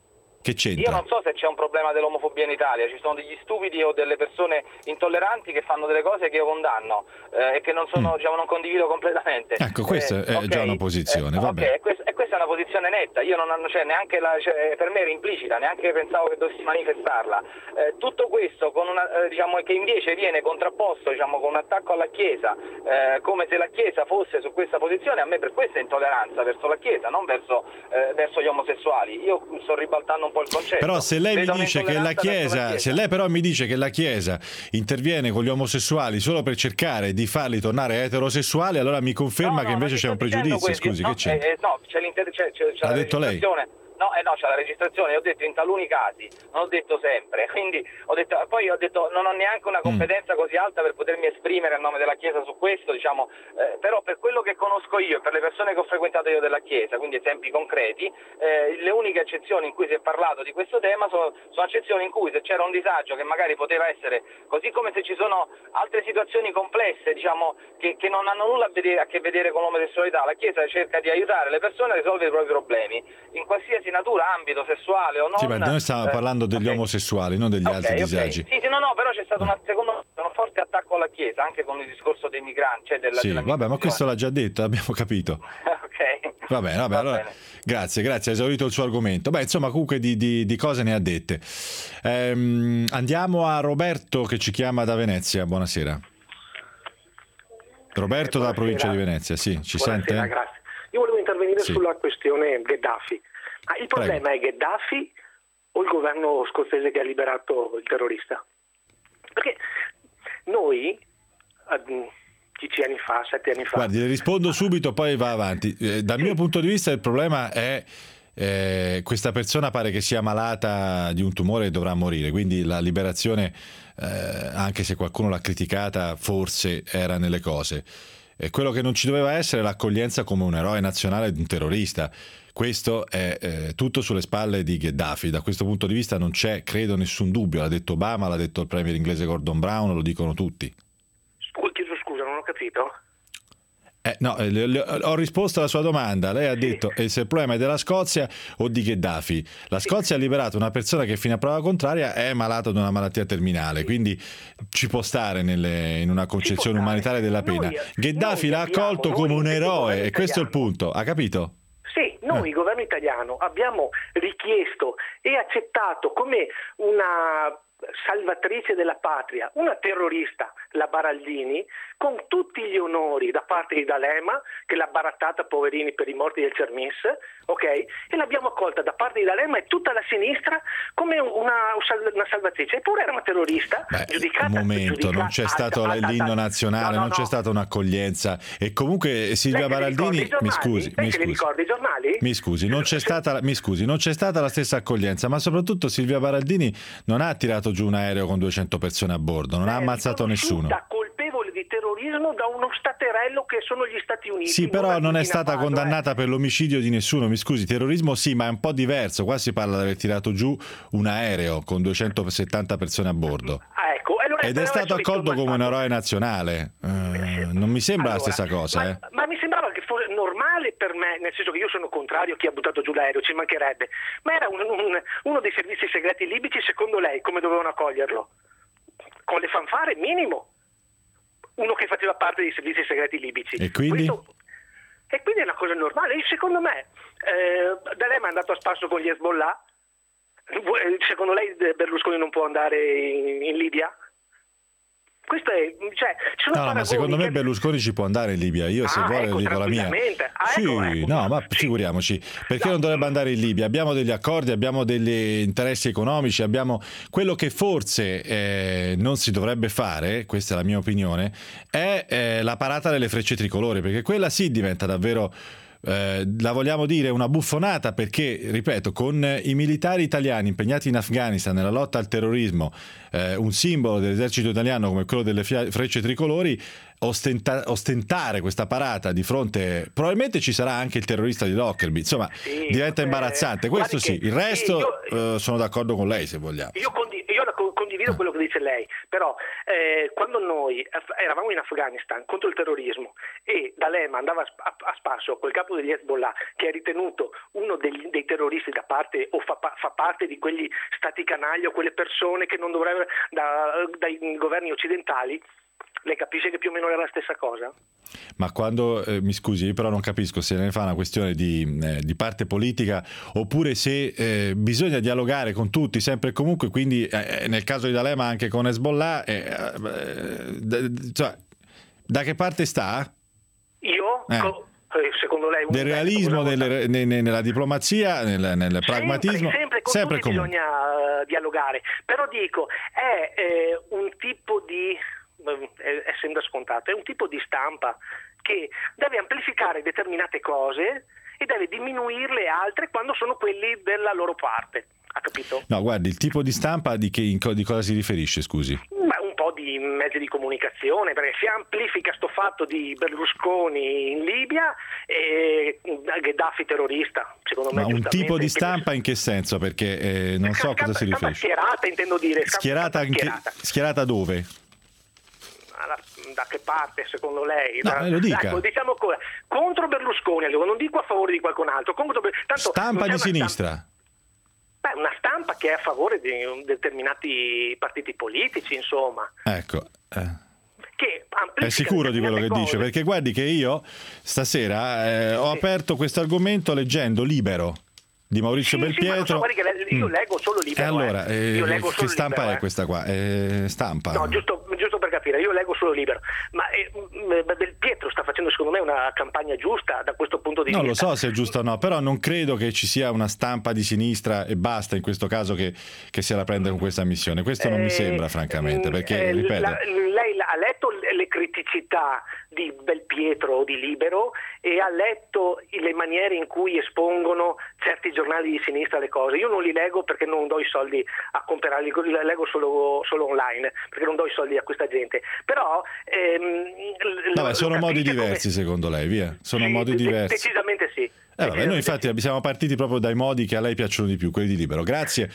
Che c'entra? Io non so se c'è un problema dell'omofobia in Italia, ci sono degli stupidi o delle persone intolleranti che fanno delle cose che io condanno eh, e che non sono, mm. diciamo, non condivido completamente. Ecco, questa eh, è okay. già una posizione, eh, va okay. bene. E questa, e questa è una posizione netta, io non hanno, cioè, neanche la, cioè, per me era implicita, neanche pensavo che dovessi manifestarla. Eh, tutto questo con una, eh, diciamo, che invece viene contrapposto, diciamo, con un attacco alla Chiesa, eh, come se la Chiesa fosse su questa posizione, a me per questa è intolleranza verso la Chiesa, non verso, eh, verso gli omosessuali. Io sto ribaltando un po' il concetto. Però se lei mi dice che la chiesa, la Chiesa, se lei però mi dice che la Chiesa interviene con gli omosessuali solo per cercare di farli tornare eterosessuali, allora mi conferma no, che invece c'è un pregiudizio, scusi, no, che c'è? Eh, no, c'è l'inter... c'è, c'è, c'è ha detto lei? No, eh no, c'è la registrazione, ho detto in taluni casi, non ho detto sempre, quindi ho detto, poi ho detto non ho neanche una competenza così alta per potermi esprimere a nome della Chiesa su questo, diciamo, eh, però per quello che conosco io e per le persone che ho frequentato io della Chiesa, quindi esempi concreti, eh, le uniche eccezioni in cui si è parlato di questo tema sono, sono eccezioni in cui se c'era un disagio che magari poteva essere, così come se ci sono altre situazioni complesse, diciamo, che, che non hanno nulla a, vedere, a che vedere con l'omosessualità, la Chiesa cerca di aiutare le persone a risolvere i propri problemi, in qualsiasi natura, ambito sessuale o non. Sì, ma noi stiamo eh, parlando degli okay. omosessuali, non degli okay, altri okay. disagi. Sì, sì, no, no, però c'è stato una, secondo me, un forte attacco alla Chiesa, anche con il discorso dei migranti. Cioè della, sì, della vabbè, ma questo l'ha già detto, abbiamo capito. ok. Va bene, vabbè, Va allora, bene. grazie, grazie, ha esaurito il suo argomento. Beh, insomma, comunque di, di, di cose ne ha dette. Ehm, andiamo a Roberto che ci chiama da Venezia, buonasera. Roberto eh, dalla provincia di Venezia, sì, ci buonasera, sente? Grazie. Io volevo intervenire sì. sulla questione Gheddafi. Ah, il problema Prego. è Gheddafi o il governo scozzese che ha liberato il terrorista? Perché noi, dieci anni fa, sette anni fa... Guardi, le rispondo subito, poi va avanti. Eh, dal sì. mio punto di vista il problema è eh, questa persona pare che sia malata di un tumore e dovrà morire, quindi la liberazione, eh, anche se qualcuno l'ha criticata, forse era nelle cose. E quello che non ci doveva essere è l'accoglienza come un eroe nazionale di un terrorista. Questo è eh, tutto sulle spalle di Gheddafi. Da questo punto di vista non c'è, credo, nessun dubbio. L'ha detto Obama, l'ha detto il premier inglese Gordon Brown, lo dicono tutti. Chiedo scusa, non ho capito. Eh, no, le, le, ho risposto alla sua domanda. Lei ha sì. detto eh, se il problema è della Scozia o di Gheddafi. La Scozia sì. ha liberato una persona che fino a prova contraria è malata di una malattia terminale, sì. quindi ci può stare nelle, in una concezione umanitaria della pena. Noi, Gheddafi noi l'ha accolto abbiamo, come un eroe e questo è il punto. Ha capito? Sì, noi, il governo italiano, abbiamo richiesto e accettato come una salvatrice della patria una terrorista, la Baraldini, con tutti gli onori da parte di D'Alema, che l'ha barattata, poverini, per i morti del Cermis, ok? E l'abbiamo accolta da parte di D'Alema e tutta la sinistra come una, una salvatrice. Eppure era una terrorista. Beh, giudicata, un momento, giudicata, non c'è stato alta, l'inno alta, nazionale, no, no, non no. c'è stata un'accoglienza. E comunque Silvia Baraldini, mi scusi, mi scusi. Ricordi i giornali? Mi scusi, non c'è stata, mi scusi, non c'è stata la stessa accoglienza, ma soprattutto Silvia Baraldini non ha tirato giù un aereo con duecento persone a bordo, non ha ammazzato nessuno. Colpevole di terrorismo da uno staterello che sono gli Stati Uniti. Sì, però non è stata condannata eh. per l'omicidio di nessuno, mi scusi, terrorismo sì, ma è un po' diverso. Qua si parla di aver tirato giù un aereo con duecentosettanta persone a bordo. Ah, ecco. Allora, ed è stato accolto come un eroe nazionale. Uh, non mi sembra allora, la stessa cosa. Ma, eh. ma mi sembrava che fosse normale per me, nel senso che io sono contrario a chi ha buttato giù l'aereo, ci mancherebbe. Ma era un, un, uno dei servizi segreti libici, secondo lei, come dovevano accoglierlo? Con le fanfare, minimo. Uno che faceva parte dei servizi segreti libici. E quindi? Questo, e quindi è una cosa normale. Secondo me, eh, D'Alema è andato a spasso con gli Hezbollah. Secondo lei Berlusconi non può andare in, in Libia? Questo è, cioè, no, no, ma secondo me Berlusconi ci può andare in Libia. Io se ah, vuole ecco, dico la mia. Ah, sì, ecco, ecco. no, ma figuriamoci, perché no. non dovrebbe andare in Libia? Abbiamo degli accordi, abbiamo degli interessi economici, abbiamo quello che forse eh, non si dovrebbe fare, questa è la mia opinione, è eh, la parata delle frecce tricolori, perché quella sì diventa davvero Eh, la vogliamo dire una buffonata, perché ripeto, con i militari italiani impegnati in Afghanistan nella lotta al terrorismo, eh, un simbolo dell'esercito italiano come quello delle fia- frecce tricolori, ostenta- ostentare questa parata di fronte, probabilmente ci sarà anche il terrorista di Lockerbie, insomma sì, diventa imbarazzante, questo sì, il resto sì, io, eh, sono d'accordo con lei se vogliamo. Io, condi- io la condivido condivido quello che dice lei, però eh, quando noi eravamo in Afghanistan contro il terrorismo e D'Alema andava a, a spasso col capo degli Hezbollah, che è ritenuto uno degli, dei terroristi da parte o fa, fa parte di quegli stati canaglia o quelle persone che non dovrebbero da, dai governi occidentali, lei capisce che più o meno era la stessa cosa? Ma quando, eh, mi scusi, però non capisco se ne fa una questione di, eh, di parte politica oppure se eh, bisogna dialogare con tutti sempre e comunque, quindi eh, nel caso di D'Alema anche con Hezbollah, eh, eh, d- cioè, da che parte sta? Io? Eh. Co- secondo lei? Del realismo, delle, ne, ne, nella diplomazia, nel, nel pragmatismo? Sempre, con sempre tutti comunque. Bisogna uh, dialogare, però dico, è eh, un tipo di... È, è sembra scontato, è un tipo di stampa che deve amplificare determinate cose e deve diminuirle altre quando sono quelli della loro parte, ha capito? No, guardi, il tipo di stampa di, che, in, di cosa si riferisce, scusi? Beh, un po' di mezzi di comunicazione, perché si amplifica sto fatto di Berlusconi in Libia e Gheddafi terrorista, secondo me. Ma un tipo di che... stampa in che senso? Perché eh, non so a cosa si riferisce. Schierata, intendo dire. Schierata, schierata. Che, schierata dove? Da che parte secondo lei? No, da, lo dica. Ecco, diciamo cosa, contro Berlusconi, non dico a favore di qualcun altro. Contro, tanto stampa di sinistra? Stampa, beh, una stampa che è a favore di determinati partiti politici, insomma. Ecco. Eh. Che è sicuro di quello che cose. dice? Perché guardi che io stasera eh, ho sì. aperto questo argomento leggendo Libero di Maurizio sì, Belpietro. Sì, ma so, io leggo solo Libero. E allora, eh. eh, io leggo che solo stampa libero, è eh. questa qua? Eh, stampa? No, giusto, giusto per capire, io leggo solo Libero. Ma eh, Belpietro sta facendo secondo me una campagna giusta da questo punto di non vista. Non lo so se è giusto o no, però non credo che ci sia una stampa di sinistra e basta in questo caso che, che se la prende con questa missione. Questo non eh, mi sembra, francamente, perché, eh, ripeto... La, lei ha letto le criticità di Belpietro o di Libero e ha letto le maniere in cui espongono certi giornali di sinistra le cose. Io non li leggo perché non do i soldi a comprarli, li leggo solo, solo online perché non do i soldi a questa gente. Però ehm, vabbè, sono modi diversi come... secondo lei, via. Sono sì, modi diversi. Decisamente sì. Eh, vabbè, noi infatti siamo partiti proprio dai modi che a lei piacciono di più, quelli di Libero. Grazie.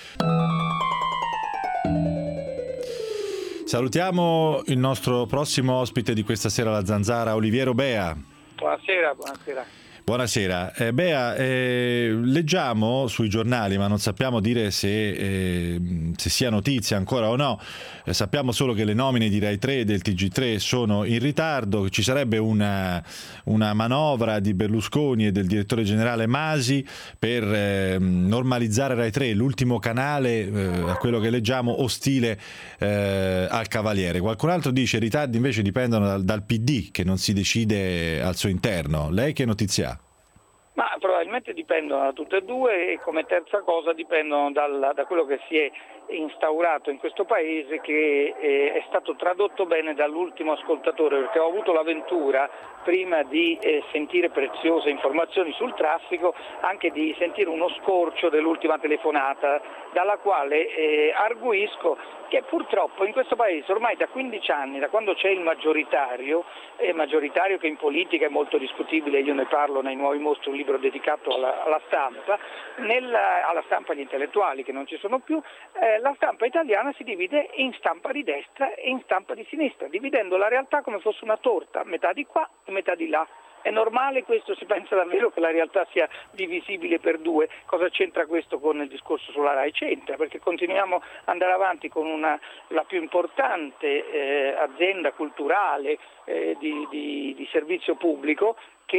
Salutiamo il nostro prossimo ospite di questa sera alla Zanzara, Oliviero Bea. Buonasera, buonasera. Buonasera. Eh, Bea, eh, leggiamo sui giornali, ma non sappiamo dire se, eh, se sia notizia ancora o no, eh, sappiamo solo che le nomine di Rai tre e del T G tre sono in ritardo, ci sarebbe una, una manovra di Berlusconi e del direttore generale Masi per eh, normalizzare Rai tre, l'ultimo canale, eh, a quello che leggiamo, ostile eh, al Cavaliere. Qualcun altro dice i ritardi invece dipendono dal, dal P D, che non si decide al suo interno. Lei che notizia ha? Ma probabilmente dipendono da tutte e due e come terza cosa dipendono dal, da quello che si è instaurato in questo paese, che eh, è stato tradotto bene dall'ultimo ascoltatore, perché ho avuto l'avventura prima di eh, sentire preziose informazioni sul traffico anche di sentire uno scorcio dell'ultima telefonata, dalla quale eh, arguisco che purtroppo in questo paese ormai da quindici anni, da quando c'è il maggioritario, eh, maggioritario che in politica è molto discutibile, io ne parlo nei Nuovi Mostri, un libro dedicato alla, alla stampa, nella, alla stampa agli intellettuali che non ci sono più, eh, la stampa italiana si divide in stampa di destra e in stampa di sinistra, dividendo la realtà come fosse una torta, metà di qua e metà di là. È normale questo? Si pensa davvero che la realtà sia divisibile per due? Cosa c'entra questo con il discorso sulla Rai? C'entra, perché continuiamo ad andare avanti con una, la più importante eh, azienda culturale eh, di, di, di servizio pubblico,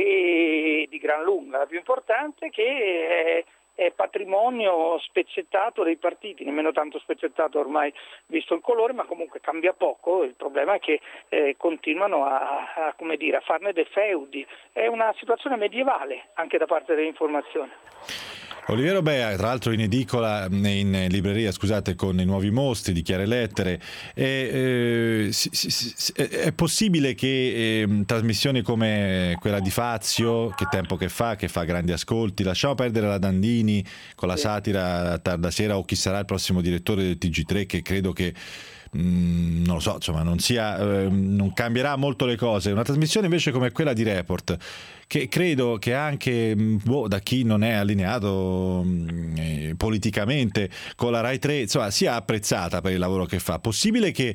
che di gran lunga la più importante, che è è patrimonio spezzettato dei partiti, nemmeno tanto spezzettato ormai visto il colore, ma comunque cambia poco. Il problema è che eh, continuano a, a, come dire, a farne dei feudi. È una situazione medievale anche da parte dell'informazione. Oliviero Bea, tra l'altro in edicola, in libreria, scusate, con i Nuovi Mostri di Chiare Lettere. È, eh, si, si, è possibile che eh, trasmissioni come quella di Fazio, che tempo che fa, che fa grandi ascolti, lasciamo perdere la Dandini con la satira tarda sera, o chi sarà il prossimo direttore del T G tre, che credo che mh, non lo so, insomma, non sia eh, non cambierà molto le cose. Una trasmissione invece come quella di Report, che credo che anche boh, da chi non è allineato mh, politicamente con la Rai tre, insomma, sia apprezzata per il lavoro che fa. Possibile che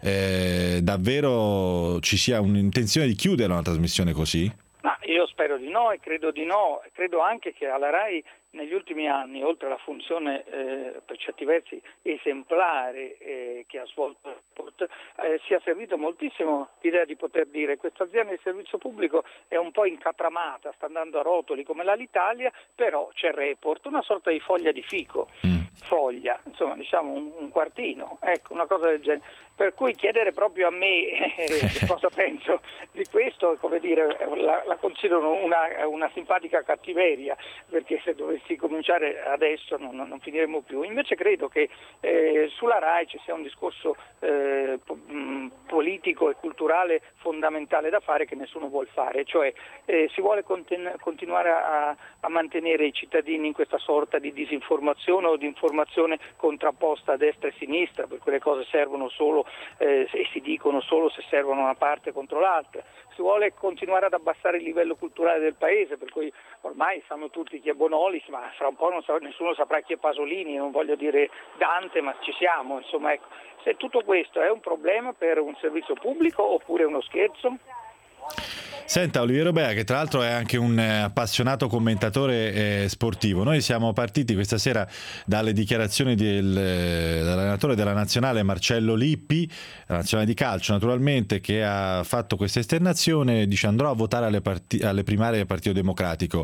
eh, davvero ci sia un'intenzione di chiudere una trasmissione così? Ma io spero di no e credo di no. Credo anche che alla Rai negli ultimi anni, oltre alla funzione eh, per certi versi esemplare eh, che ha svolto eh, sia servito moltissimo l'idea di poter dire questa azienda di servizio pubblico è un po' incatramata, sta andando a rotoli come l'Alitalia, però c'è Report, una sorta di foglia di fico, mm. foglia, insomma diciamo un, un quartino, ecco, una cosa del genere. Per cui chiedere proprio a me eh, cosa penso di questo, come dire, la, la considero una, una simpatica cattiveria, perché se dovessi cominciare adesso non, non finiremo più. Invece credo che eh, sulla Rai ci sia un discorso eh, po- mh, politico e culturale fondamentale da fare che nessuno vuol fare, cioè eh, si vuole conten- continuare a, a mantenere i cittadini in questa sorta di disinformazione o di informazione contrapposta a destra e sinistra, per quelle cose servono solo Eh, e si dicono solo se servono una parte contro l'altra. Si vuole continuare ad abbassare il livello culturale del paese, per cui ormai sanno tutti chi è Bonolis, ma fra un po' non sa, nessuno saprà chi è Pasolini, non voglio dire Dante, ma ci siamo, insomma, ecco. Se tutto questo è un problema per un servizio pubblico oppure uno scherzo? Senta, Oliviero Bea, che tra l'altro è anche un eh, appassionato commentatore eh, sportivo, noi siamo partiti questa sera dalle dichiarazioni del, eh, dell'allenatore della nazionale Marcello Lippi, la nazionale di calcio naturalmente, che ha fatto questa esternazione, dice andrò a votare alle, parti- alle primarie del Partito Democratico.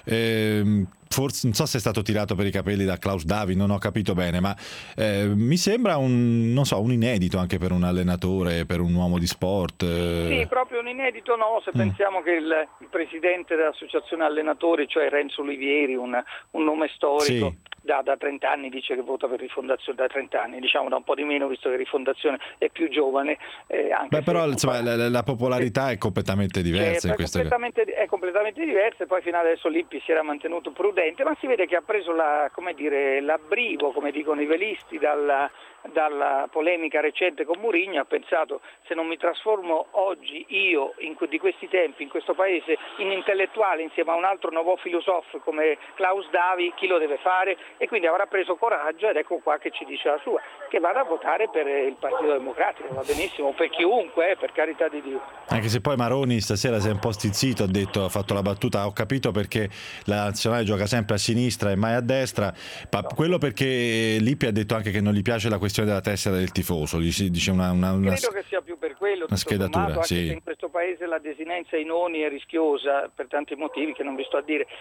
Eh, Forse non so se è stato tirato per i capelli da Klaus Davi, non ho capito bene, ma eh, mi sembra un, non so, un inedito anche per un allenatore, per un uomo di sport. Eh. Sì, proprio un inedito no, se mm. pensiamo che il, il presidente dell'associazione allenatori, cioè Renzo Olivieri, un, un nome storico, sì. da, da trenta anni dice che vota per Rifondazione, da trenta anni, diciamo da un po' di meno visto che Rifondazione è più giovane. Eh, anche Beh, però insomma, la, la popolarità è completamente diversa. Cioè, in è, questo completamente, è completamente diversa, e poi fino adesso Lippi si era mantenuto prudente, ma si vede che ha preso la, come dire, l'abbrivo, come dicono i velisti, dalla, dalla polemica recente con Mourinho. Ha pensato: se non mi trasformo oggi io in, di questi tempi in questo paese in intellettuale insieme a un altro nuovo filosofo come Klaus Davi, chi lo deve fare? E quindi avrà preso coraggio, ed ecco qua che ci dice la sua, che vada a votare per il Partito Democratico, va benissimo, per chiunque, eh, per carità di Dio. Anche se poi Maroni stasera si è un po' stizzito, ha detto, ha fatto la battuta, ho capito perché la nazionale gioca sempre a sinistra e mai a destra, ma quello perché Lippi ha detto anche che non gli piace la questione della tessera del tifoso, dice una, una, una credo che sia più per quello, una schedatura, sommato, sì. Anche se in questo paese la desinenza ai noni è rischiosa per tanti motivi che non vi sto a dire.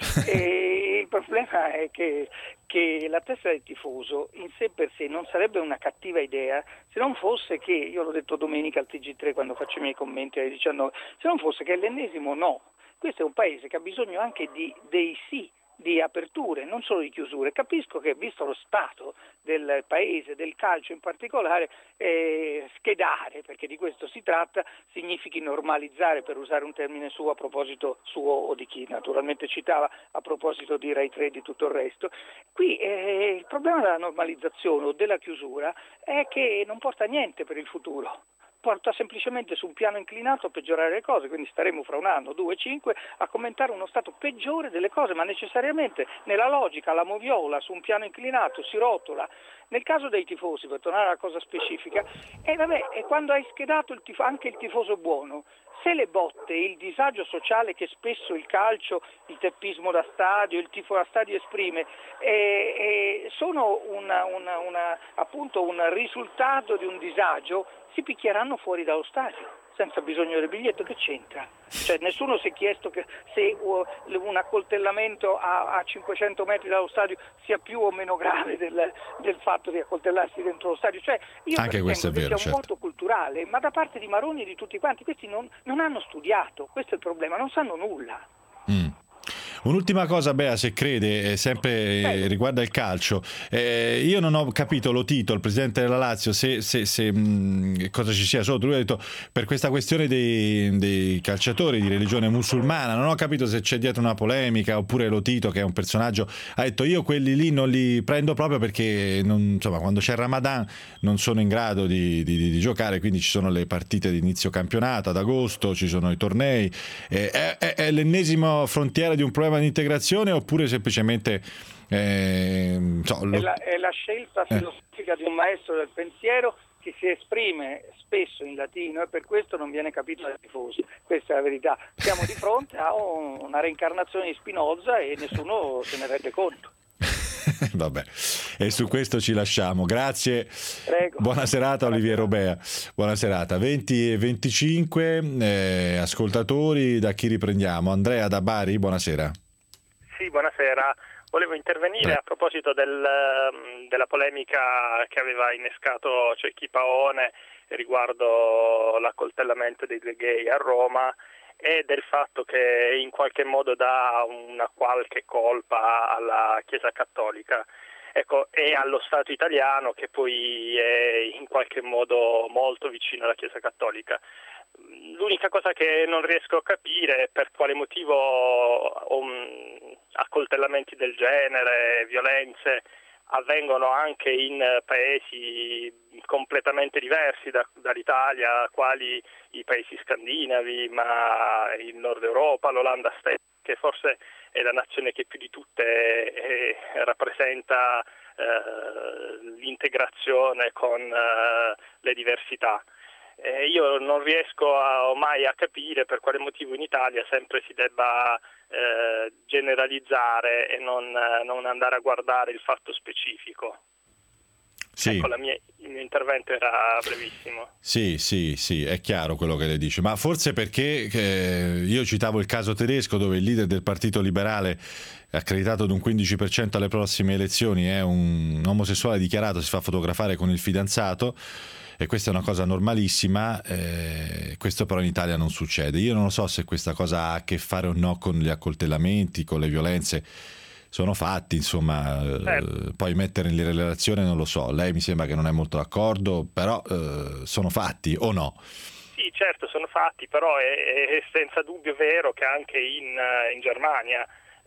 E il problema è che, che la tessera del tifoso in sé per sé non sarebbe una cattiva idea se non fosse che, io l'ho detto domenica al T G tre quando faccio i miei commenti alle diciannove, se non fosse che è l'ennesimo no. Questo è un paese che ha bisogno anche di dei sì, di aperture, non solo di chiusure. Capisco che, visto lo stato del paese, del calcio in particolare, eh, schedare, perché di questo si tratta, significhi normalizzare, per usare un termine suo a proposito suo o di chi naturalmente citava a proposito di Rai tre e di tutto il resto. Qui eh, il problema della normalizzazione o della chiusura è che non porta a niente per il futuro. Porta semplicemente su un piano inclinato a peggiorare le cose, quindi staremo fra un anno, due, cinque a commentare uno stato peggiore delle cose, ma necessariamente nella logica la moviola su un piano inclinato si rotola. Nel caso dei tifosi, per tornare alla cosa specifica, e eh, vabbè, e quando hai schedato il tifo, anche il tifoso buono, se le botte e il disagio sociale che spesso il calcio, il teppismo da stadio, il tifo da stadio esprime, eh, eh, sono una, una, una, appunto un risultato di un disagio, si picchieranno fuori dallo stadio senza bisogno del biglietto. Che c'entra? Cioè, nessuno si è chiesto che se un accoltellamento a, a cinquecento metri dallo stadio sia più o meno grave del, del fatto di accoltellarsi dentro lo stadio. Cioè, io anche questo è vero, sia un certo. voto culturale, ma da parte di Maroni e di tutti quanti, questi non, non hanno studiato, questo è il problema, non sanno nulla. Mm. Un'ultima cosa, Bea, se crede, sempre eh, riguarda il calcio. Eh, io non ho capito Lotito, il presidente della Lazio, se, se, se mh, cosa ci sia sotto. Lui ha detto per questa questione dei, dei calciatori di religione musulmana, non ho capito se c'è dietro una polemica, oppure Lotito, che è un personaggio, ha detto io quelli lì non li prendo proprio perché non, insomma, quando c'è il Ramadan non sono in grado di, di, di giocare, quindi ci sono le partite di inizio campionato ad agosto, ci sono i tornei. Eh, è, è, è l'ennesima frontiera di un problema di integrazione, oppure semplicemente eh, so, lo... è, la, è la scelta filosofica eh. di un maestro del pensiero che si esprime spesso in latino e per questo non viene capito dai tifosi. Questa è la verità. Siamo di fronte a un, una reincarnazione di Spinoza e nessuno se ne rende conto. Vabbè, e su questo ci lasciamo. Grazie. Prego. Buona serata Oliviero Bea. Buona serata. venti e venticinque eh, ascoltatori, da chi riprendiamo? Andrea da Bari, buonasera. Sì, buonasera. Volevo intervenire eh. a proposito del, della polemica che aveva innescato Cecchi Paone riguardo l'accoltellamento dei due gay a Roma e del fatto che in qualche modo dà una qualche colpa alla Chiesa Cattolica, ecco, e allo Stato italiano che poi è in qualche modo molto vicino alla Chiesa Cattolica. L'unica cosa che non riesco a capire è per quale motivo um, accoltellamenti del genere, violenze avvengono anche in paesi completamente diversi da, dall'Italia, quali i paesi scandinavi, ma il Nord Europa, l'Olanda stessa, che forse è la nazione che più di tutte è, è, rappresenta eh, l'integrazione con eh, le diversità. Eh, io non riesco a, mai a capire per quale motivo in Italia sempre si debba eh, generalizzare e non, non andare a guardare il fatto specifico. Sì. Ecco, la mia, il mio intervento era brevissimo. Sì, sì, sì, è chiaro quello che lei dice, ma forse perché eh, io citavo il caso tedesco dove il leader del Partito Liberale accreditato ad un quindici per cento alle prossime elezioni è un omosessuale dichiarato, si fa fotografare con il fidanzato. E questa è una cosa normalissima, eh, questo però in Italia non succede. Io non lo so se questa cosa ha a che fare o no con gli accoltellamenti, con le violenze, sono fatti, insomma, certo. eh, poi mettere in relazione non lo so, lei mi sembra che non è molto d'accordo, però eh, sono fatti o no? Sì, certo, sono fatti, però è, è senza dubbio vero che anche in, in Germania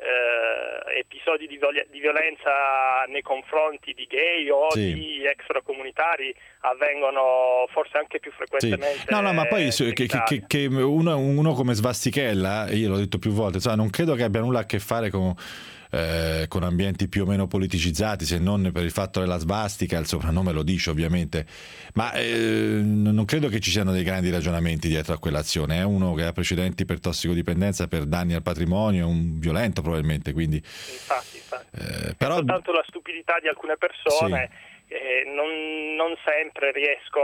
Eh, episodi di, viola- di violenza nei confronti di gay o sì. di extracomunitari avvengono forse anche più frequentemente. Sì. No, no, ma poi che, che, che, che uno, uno come Svastichella, io l'ho detto più volte, cioè, non credo che abbia nulla a che fare con Eh, con ambienti più o meno politicizzati, se non per il fatto della svastica, il soprannome lo dice ovviamente, ma eh, non credo che ci siano dei grandi ragionamenti dietro a quell'azione. È uno che ha precedenti per tossicodipendenza, per danni al patrimonio, un violento probabilmente, quindi infatti, infatti. Eh, però... è soltanto la stupidità di alcune persone. Sì. eh, non, non sempre riesco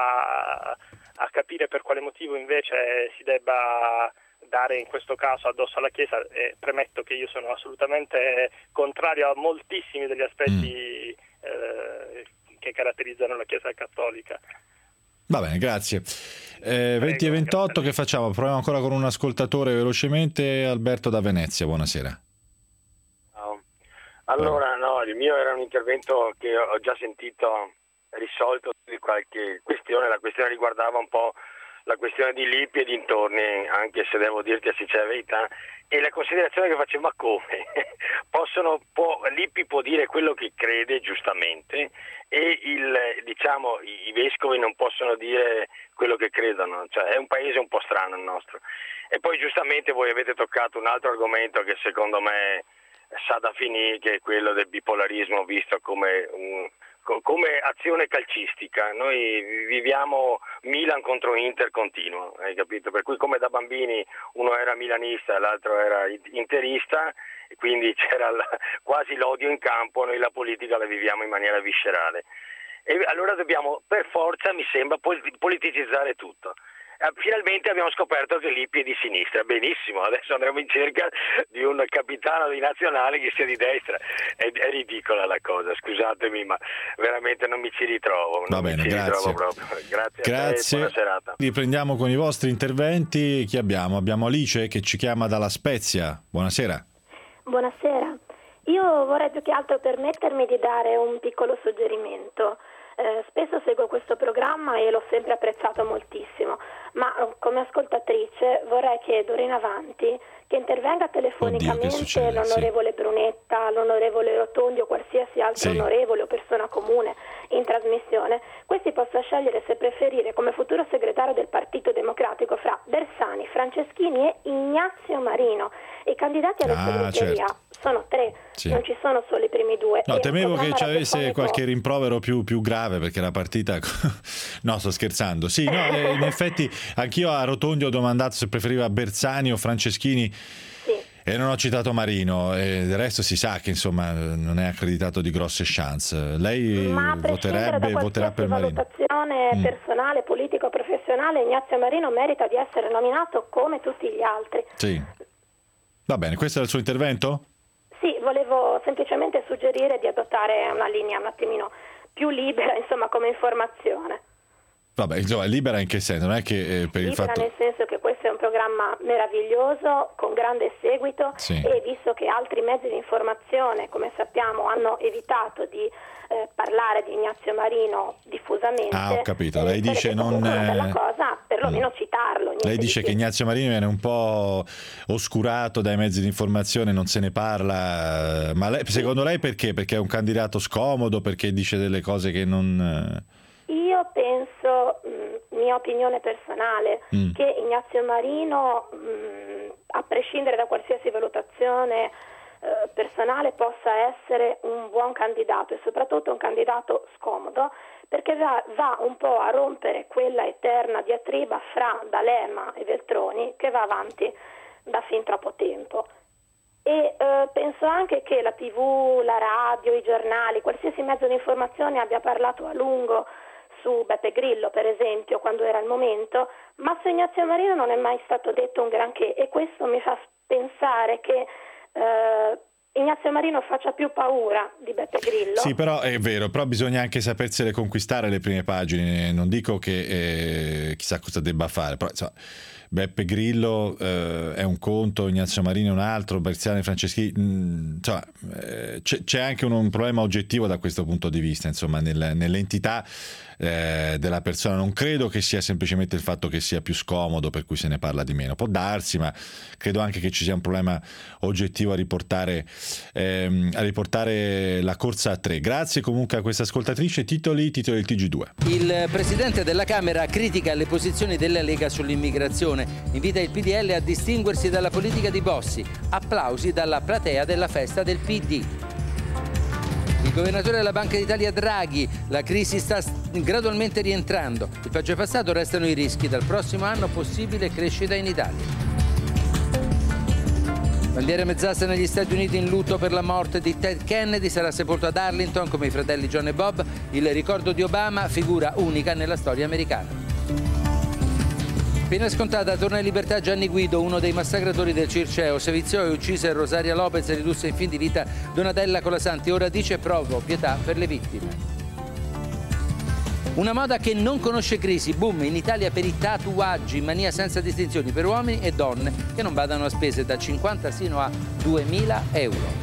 a, a capire per quale motivo invece si debba dare in questo caso addosso alla Chiesa. Eh, premetto che io sono assolutamente contrario a moltissimi degli aspetti mm. eh, che caratterizzano la Chiesa cattolica. Va bene, grazie. Eh, venti e ventotto, che facciamo? Proviamo ancora con un ascoltatore velocemente. Alberto da Venezia, buonasera. No. Allora, no, il mio era un intervento che ho già sentito risolto di qualche questione. La questione riguardava un po' la questione di Lippi e dintorni, anche se devo dirti a sincera verità, e la considerazione che facevo, ma come? Possono, può, Lippi può dire quello che crede giustamente e il, diciamo, i vescovi non possono dire quello che credono, cioè è un paese un po' strano il nostro. E poi giustamente voi avete toccato un altro argomento che secondo me sa da finire, che è quello del bipolarismo visto come un come azione calcistica. Noi viviamo Milan contro Inter continuo, hai capito? Per cui come da bambini uno era milanista e l'altro era interista, e quindi c'era la, quasi l'odio in campo, noi la politica la viviamo in maniera viscerale. E allora dobbiamo per forza, mi sembra, politicizzare tutto. Finalmente abbiamo scoperto che Lippi è di sinistra, benissimo, adesso andremo in cerca di un capitano di nazionale che sia di destra. È, è ridicola la cosa, scusatemi, ma veramente non mi ci ritrovo. Non Va bene, mi ci grazie. ritrovo proprio. Grazie, grazie. A te, buona serata. Riprendiamo con i vostri interventi. Chi abbiamo? Abbiamo Alice che ci chiama dalla Spezia. Buonasera. Buonasera. Io vorrei più che altro permettermi di dare un piccolo suggerimento. Eh, spesso seguo questo programma e l'ho sempre apprezzato moltissimo, ma come ascoltatrice vorrei che d'ora in avanti che intervenga telefonicamente Oddio, che succede? l'onorevole sì. Brunetta, l'onorevole Rotondi o qualsiasi altro sì. onorevole o persona comune in trasmissione, questi possa scegliere se preferire come futuro segretario del Partito Democratico fra Bersani, Franceschini e Ignazio Marino. I candidati alla ah, segreteria certo. sono tre, sì. non ci sono solo i primi due. No, e temevo che ci avesse radiofonico... qualche rimprovero più, più grave perché la partita... no, sto scherzando. Sì, no, in effetti anch'io a Rotondi ho domandato se preferiva Bersani o Franceschini sì. e non ho citato Marino, e del resto si sa che insomma non è accreditato di grosse chance. Lei Ma voterebbe voterà per Marino. Valutazione mm. personale, politico, professionale, Ignazio Marino merita di essere nominato come tutti gli altri. Sì. Va bene, questo è il suo intervento? Sì, volevo semplicemente suggerire di adottare una linea un attimino più libera, insomma, come informazione. Vabbè, insomma, libera in che senso? Non è che eh, per libera il fatto... nel senso che questo è un programma meraviglioso, con grande seguito, sì. e visto che altri mezzi di informazione, come sappiamo, hanno evitato di eh, parlare di Ignazio Marino diffusamente. Ah, ho capito. Lei eh, dice non... Della cosa, perlomeno mm. citarlo. Lei dice che Ignazio Marino viene un po' oscurato dai mezzi di informazione, non se ne parla, ma lei, secondo lei perché? Perché è un candidato scomodo, perché dice delle cose che non... Io penso, mh, mia opinione personale, mm. che Ignazio Marino, mh, a prescindere da qualsiasi valutazione eh, personale, possa essere un buon candidato e soprattutto un candidato scomodo, perché va, va un po' a rompere quella eterna diatriba fra D'Alema e Veltroni che va avanti da fin troppo tempo. E eh, penso anche che la tivù, la radio, i giornali, qualsiasi mezzo di informazione abbia parlato a lungo su Beppe Grillo, per esempio, quando era il momento, ma su Ignazio Marino non è mai stato detto un granché, e questo mi fa pensare che eh, Ignazio Marino faccia più paura di Beppe Grillo. Sì, però è vero, però bisogna anche sapersele conquistare le prime pagine, non dico che eh, chissà cosa debba fare, però insomma, Beppe Grillo eh, è un conto, Ignazio Marino è un altro, Bersani, Franceschini, mh, insomma eh, c'è, c'è anche un, un problema oggettivo da questo punto di vista, insomma, nel, nell'entità eh, della persona. Non credo che sia semplicemente il fatto che sia più scomodo per cui se ne parla di meno, può darsi, ma credo anche che ci sia un problema oggettivo a riportare, ehm, a riportare la corsa a tre. Grazie comunque a questa ascoltatrice. Titoli, titoli del T G due. Il Presidente della Camera critica le posizioni della Lega sull'immigrazione, invita il P D L a distinguersi dalla politica di Bossi, applausi dalla platea della festa del P D. Il governatore della Banca d'Italia Draghi, la crisi sta gradualmente rientrando, il peggio è passato, restano i rischi, dal prossimo anno possibile crescita in Italia. Bandiera mezz'asta negli Stati Uniti in lutto per la morte di Ted Kennedy, sarà sepolto ad Arlington come i fratelli John e Bob, il ricordo di Obama, figura unica nella storia americana. Pena scontata, torna in libertà Gianni Guido, uno dei massacratori del Circeo. Seviziò e uccise Rosaria Lopez e ridusse in fin di vita Donatella Colasanti. Ora dice provo pietà per le vittime. Una moda che non conosce crisi, boom in Italia per i tatuaggi, mania senza distinzioni per uomini e donne che non badano a spese da cinquanta sino a duemila euro.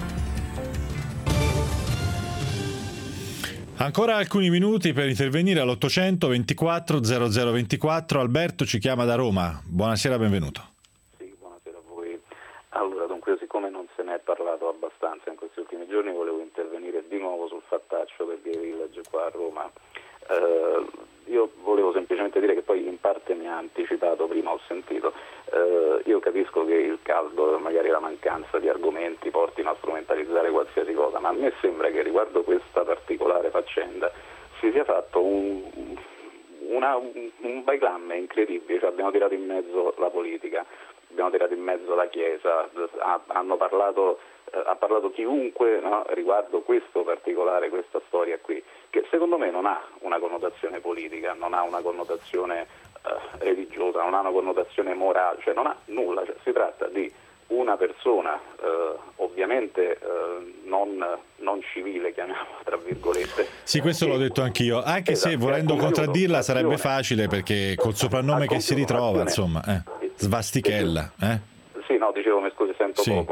Ancora alcuni minuti per intervenire all'ottocento ventiquattro zero zero ventiquattro. Alberto ci chiama da Roma. Buonasera, benvenuto. Sì, buonasera a voi. Allora, dunque, siccome non se ne è parlato abbastanza in questi ultimi giorni, volevo intervenire di nuovo sul fattaccio del Gay Village qua a Roma. Eh, io volevo semplicemente dire che poi in parte mi ha anticipato, prima ho sentito, eh, io capisco che il caldo, magari la mancanza di argomenti portino a strumentalizzare qualsiasi cosa, ma a me sembra che riguardo questa particolare faccenda si sia fatto un, una, un bailamme incredibile, cioè abbiamo tirato in mezzo la politica, abbiamo tirato in mezzo la Chiesa, hanno parlato, eh, ha parlato chiunque, no, riguardo questo particolare, questa storia qui, che secondo me non ha una connotazione politica, non ha una connotazione eh, religiosa, non ha una connotazione morale, cioè non ha nulla, cioè, si tratta di una persona eh, ovviamente eh, non, non civile, chiamiamola tra virgolette. Sì, questo l'ho detto anch'io, anche esatto, se volendo contraddirla sarebbe facile, perché col soprannome che si ritrova, insomma, eh, Svastichella. Eh? Sì, no, dicevo, mi scusi, sento sì. poco.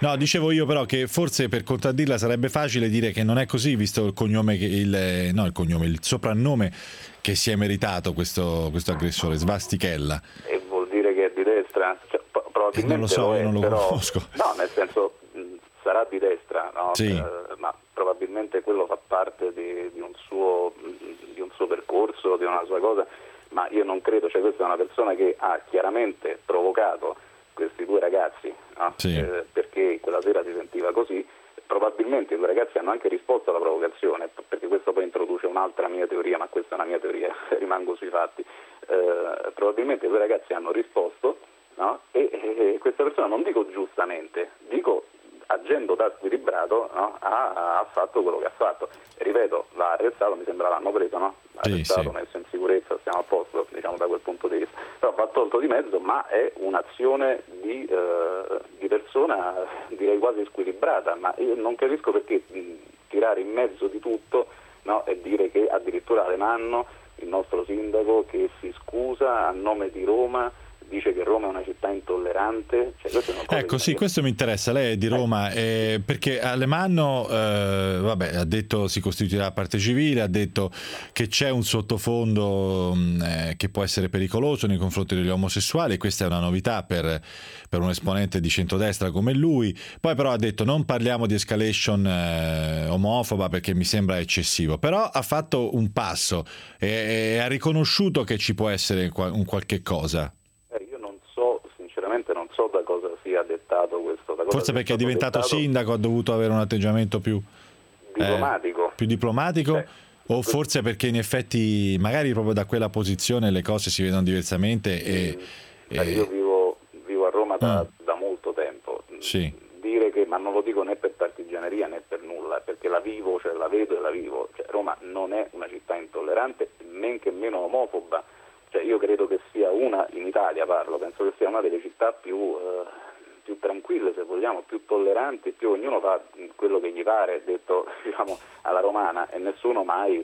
No, dicevo io però che forse per contraddirla sarebbe facile dire che non è così, visto il cognome, che il, no, il cognome, il soprannome che si è meritato questo, questo aggressore, Svastichella. E vuol dire che è di destra? Cioè, probabilmente eh, non lo so, lo è, io non lo però, conosco. No, nel senso, mh, sarà di destra, no? Sì. Eh, ma probabilmente quello fa parte di, di, un suo, di un suo percorso, di una sua cosa, ma io non credo, cioè questa è una persona che ha chiaramente provocato questi due ragazzi, no? Sì. eh, perché quella sera si sentiva così. Probabilmente i due ragazzi hanno anche risposto alla provocazione, perché questo poi introduce un'altra mia teoria, ma questa è una mia teoria, rimango sui fatti. Eh, probabilmente i due ragazzi hanno risposto, no? e, e questa persona, non dico giustamente, dico agendo da squilibrato, no? ha, ha fatto quello che ha fatto. E ripeto, l'ha arrestato, mi sembra l'hanno preso, no? L'ha sì, arrestato, sì. messo in sicurezza, stiamo a posto, diciamo, da quel punto di vista. Però va tolto di mezzo, ma è un'azione di, eh, di persona, direi quasi squilibrata, ma io non capisco perché mh, tirare in mezzo di tutto, no? E dire che addirittura Alemanno, il nostro sindaco, che si scusa a nome di Roma, dice che Roma è una città intollerante. Cioè, ecco, sì, questo mi interessa. Lei è di Roma, eh, perché Alemanno eh, vabbè, ha detto si costituirà a parte civile, ha detto che c'è un sottofondo eh, che può essere pericoloso nei confronti degli omosessuali, e questa è una novità per, per un esponente di centrodestra come lui. Poi però ha detto non parliamo di escalation eh, omofoba perché mi sembra eccessivo, però ha fatto un passo e, e ha riconosciuto che ci può essere un qualche cosa. Non so da cosa sia dettato questo. Da cosa Forse perché è diventato dettato... sindaco, ha dovuto avere un atteggiamento più diplomatico, eh, più diplomatico eh. o forse perché in effetti magari proprio da quella posizione le cose si vedono diversamente. E, mm. e... Io vivo, vivo a Roma da, mm. da molto tempo. Sì. Dire che, ma non lo dico né per partigianeria né per nulla, perché la vivo, cioè la vedo e la vivo. Cioè, Roma non è una città intollerante, men che meno omofoba. Cioè, io credo che sia una, in Italia parlo, penso che sia una delle città più, eh, più tranquille, se vogliamo, più tolleranti, più ognuno fa quello che gli pare, detto, diciamo, alla romana, e nessuno mai,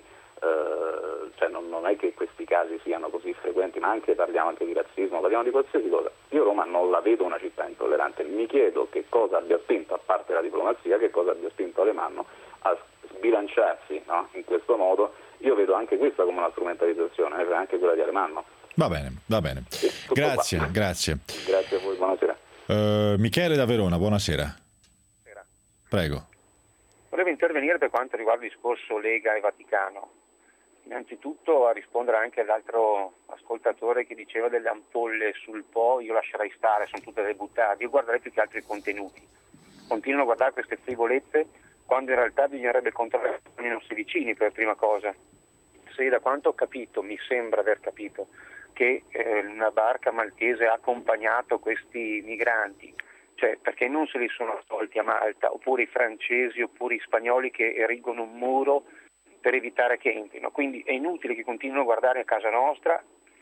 eh, cioè non, non è che questi casi siano così frequenti, ma anche parliamo anche di razzismo, parliamo di qualsiasi cosa. Io Roma non la vedo una città intollerante, mi chiedo che cosa abbia spinto, a parte la diplomazia, che cosa abbia spinto Alemanno a sbilanciarsi, no? In questo modo. Io vedo anche questa come una strumentalizzazione, eh, anche quella di Alemanno. Va bene, va bene. Sì, grazie, qua. grazie. Grazie a voi, buonasera. Uh, Michele da Verona, buonasera. Buonasera. Prego. Volevo intervenire per quanto riguarda il discorso Lega e Vaticano. Innanzitutto a rispondere anche all'altro ascoltatore che diceva delle ampolle sul Po, io lascerei stare, sono tutte debuttate, io guarderei più che altro i contenuti. Continuano a guardare queste frivolezze quando in realtà bisognerebbe controllare i nostri vicini per prima cosa. Se da quanto ho capito, mi sembra aver capito, che eh, una barca maltese ha accompagnato questi migranti, cioè perché non se li sono tolti a Malta, oppure i francesi oppure i spagnoli che erigono un muro per evitare che entrino. Quindi è inutile che continuino a guardare a casa nostra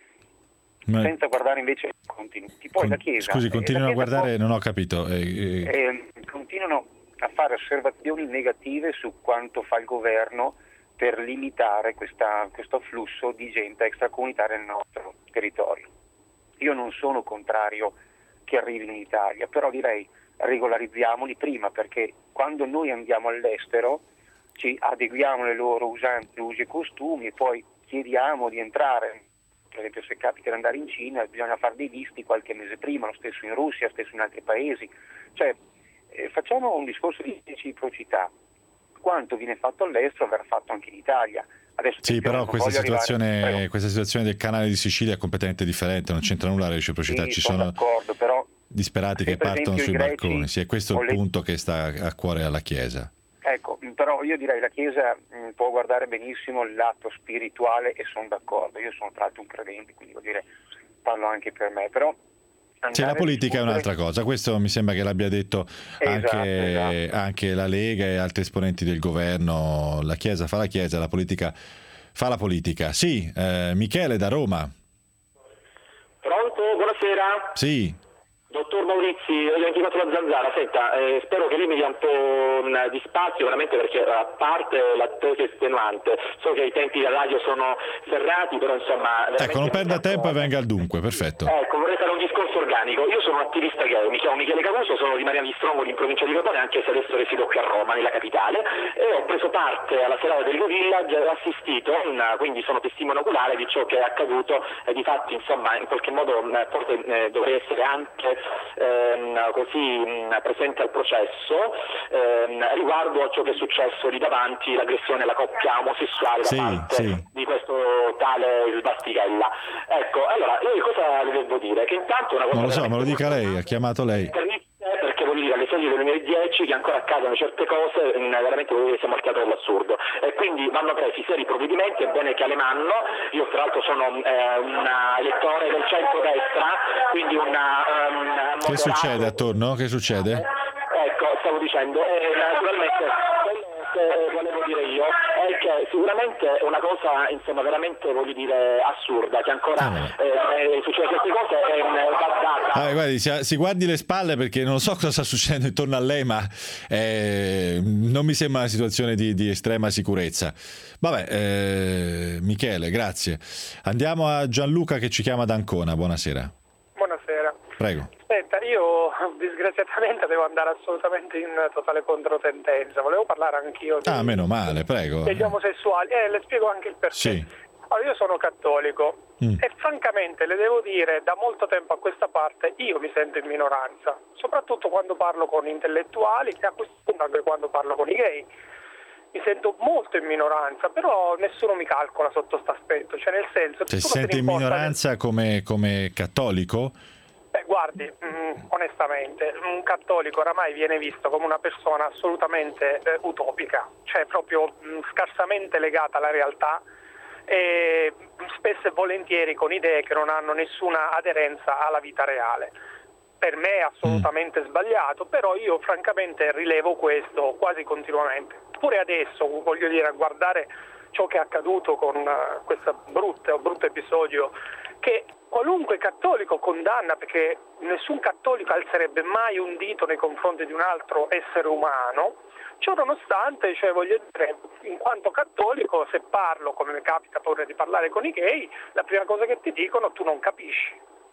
Ma... senza guardare invece i contenuti. Poi Con... la Chiesa... Scusi, continuano a guardare, può... non ho capito. Eh, eh... Eh, continuano a fare osservazioni negative su quanto fa il governo per limitare questa, questo flusso di gente extracomunitaria nel nostro territorio. Io non sono contrario che arrivino in Italia, però direi regolarizziamoli prima, perché quando noi andiamo all'estero ci adeguiamo alle loro usanze, usi e costumi, e poi chiediamo di entrare. Per esempio, se capita di andare in Cina bisogna fare dei visti qualche mese prima, lo stesso in Russia, lo stesso in altri paesi. Cioè, eh, facciamo un discorso di reciprocità. Quanto viene fatto all'estero verrà fatto anche in Italia. Adesso sì, però questa situazione, arrivare... questa situazione del canale di Sicilia è completamente differente, non c'entra nulla la reciprocità, sì, ci sono, sono però, disperati che partono sui greci, barconi, sì, è questo il le... punto che sta a cuore alla Chiesa. Ecco, però io direi la Chiesa mh, può guardare benissimo il lato spirituale e sono d'accordo, io sono tra l'altro un credente, quindi vuol dire parlo anche per me, però Sì, la politica è un'altra cosa, questo mi sembra che l'abbia detto esatto, anche, esatto. anche la Lega e altri esponenti del governo. La Chiesa fa la Chiesa, la politica fa la politica. Sì, eh, Michele da Roma. Pronto, buonasera. Sì. Dottor Maurizi, ho dimenticato la zanzara, senta, eh, spero che lei mi dia un po' mh, di spazio, veramente, perché a parte l'attesa estenuante, so che i tempi della radio sono serrati, però insomma... Ecco, non perda tempo e venga al dunque, perfetto. Ecco, vorrei fare un discorso organico. Io sono un attivista gay, mi chiamo Michele Caruso, sono di Mariana di Strongoli in provincia di Crotone, anche se adesso resido qui a Roma, nella capitale, e ho preso parte alla serata del Go Village e ho assistito, in, quindi sono testimone oculare di ciò che è accaduto e di fatti, insomma, in qualche modo forse eh, dovrei essere anche ehm, così mh, presente al processo ehm, riguardo a ciò che è successo lì davanti, l'aggressione alla coppia omosessuale da sì, parte sì. di questo tale Bastichella. Ecco, allora, io cosa le devo dire? Che intanto una cosa... Non lo so, me lo dica lei, ha chiamato lei. Perché voglio dire, alle soglie del duemiladieci che ancora accadono certe cose, veramente voglio dire, siamo al teatro dell'assurdo, e quindi vanno presi seri provvedimenti. È bene che Alemanno, io tra l'altro sono eh, un elettore del centro-destra, quindi una... Um, che succede attorno? Che succede? Ecco, stavo dicendo, eh, naturalmente quello che volevo dire io è che sicuramente è una cosa, insomma, veramente, voglio dire, assurda, che ancora ah, eh, succede queste cose è data. Ah, guardi, si, si guardi le spalle, perché non so cosa sta succedendo intorno a lei, ma eh, non mi sembra una situazione di, di estrema sicurezza. Vabbè, eh, Michele, grazie. Andiamo a Gianluca che ci chiama da Ancona. Buonasera. Buonasera. Prego. Aspetta, io disgraziatamente devo andare assolutamente in totale controtendenza. Volevo parlare anch'io ah, meno male, prego. degli omosessuali. Eh, le spiego anche il perché. Sì. Allora, io sono cattolico mm. e francamente le devo dire, da molto tempo a questa parte io mi sento in minoranza, soprattutto quando parlo con intellettuali e a questo punto anche quando parlo con i gay. Mi sento molto in minoranza, però nessuno mi calcola sotto questo aspetto, cioè nel senso... Cioè, si sente in minoranza che... come, come cattolico? Beh, guardi, mh, onestamente, un cattolico oramai viene visto come una persona assolutamente eh, utopica, cioè proprio mh, scarsamente legata alla realtà e spesso e volentieri con idee che non hanno nessuna aderenza alla vita reale. Per me è assolutamente mm. sbagliato, però io francamente rilevo questo quasi continuamente. Pure adesso, voglio dire, a guardare ciò che è accaduto con uh, questo brutto, brutto episodio che qualunque cattolico condanna, perché nessun cattolico alzerebbe mai un dito nei confronti di un altro essere umano. Ciò nonostante, cioè, voglio dire, in quanto cattolico, se parlo, come mi capita pure di parlare con i gay, la prima cosa che ti dicono, tu non capisci.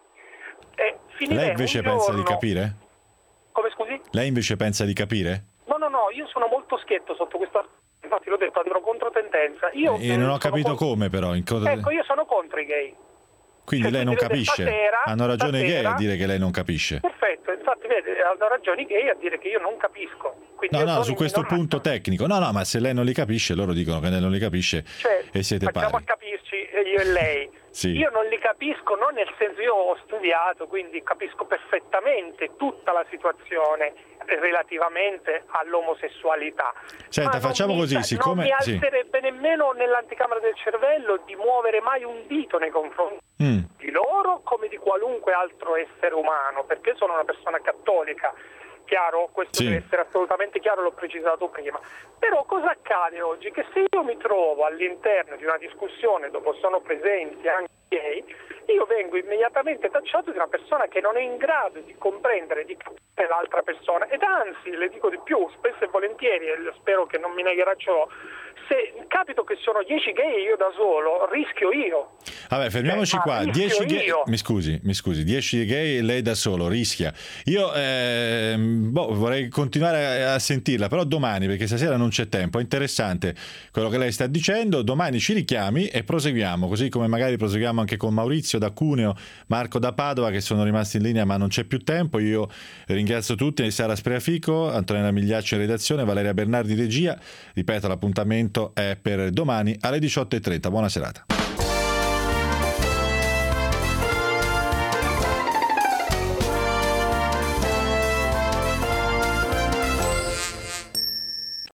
E Lei invece un pensa giorno... di capire? Come scusi? Lei invece pensa di capire? No, no, no, io sono molto schietto sotto questo, infatti l'ho detto, andrò contro tendenza. Io e non ho capito contro... come però. In cosa... Ecco, io sono contro i gay. Quindi cioè, lei non capisce? Stasera, Hanno ragione i gay a stasera... dire che lei non capisce. Perfetto, infatti vede, hanno ragione i gay a dire che io non capisco. Quindi no, io no, su questo minoranza. punto tecnico. No, no, ma se lei non li capisce, loro dicono che lei non li capisce, cioè, e siete facciamo pari. a capirci io e lei. Sì. Io non li capisco, non nel senso, io ho studiato, quindi capisco perfettamente tutta la situazione relativamente all'omosessualità. Senta, ma facciamo mi, così, siccome... non mi alzerebbe sì. nemmeno nell'anticamera del cervello di muovere mai un dito nei confronti mm. di loro come di qualunque altro essere umano, perché sono una persona cattolica. Chiaro? Questo sì. deve essere assolutamente chiaro, l'ho precisato prima. Però cosa accade oggi? Che se io mi trovo all'interno di una discussione dove sono presenti anche gay, io vengo immediatamente tacciato di una persona che non è in grado di comprendere, di capire l'altra persona. Ed anzi, le dico di più, spesso e volentieri, e spero che non mi negherà ciò, se capito che sono dieci gay io da solo, rischio io. Vabbè, fermiamoci eh, qua. dieci gay, io. mi scusi, mi scusi, dieci gay e lei da solo rischia. Io eh, boh, vorrei continuare a, a sentirla, però domani, perché stasera non c'è tempo. È interessante quello che lei sta dicendo. Domani ci richiami e proseguiamo, così come magari proseguiamo anche con Maurizio da Cuneo, Marco da Padova, che sono rimasti in linea ma non c'è più tempo. Io ringrazio tutti, Sara Spreafico, Antonella Migliaccio in redazione, Valeria Bernardi in regia. Ripeto, l'appuntamento è per domani alle diciotto e trenta. Buona serata.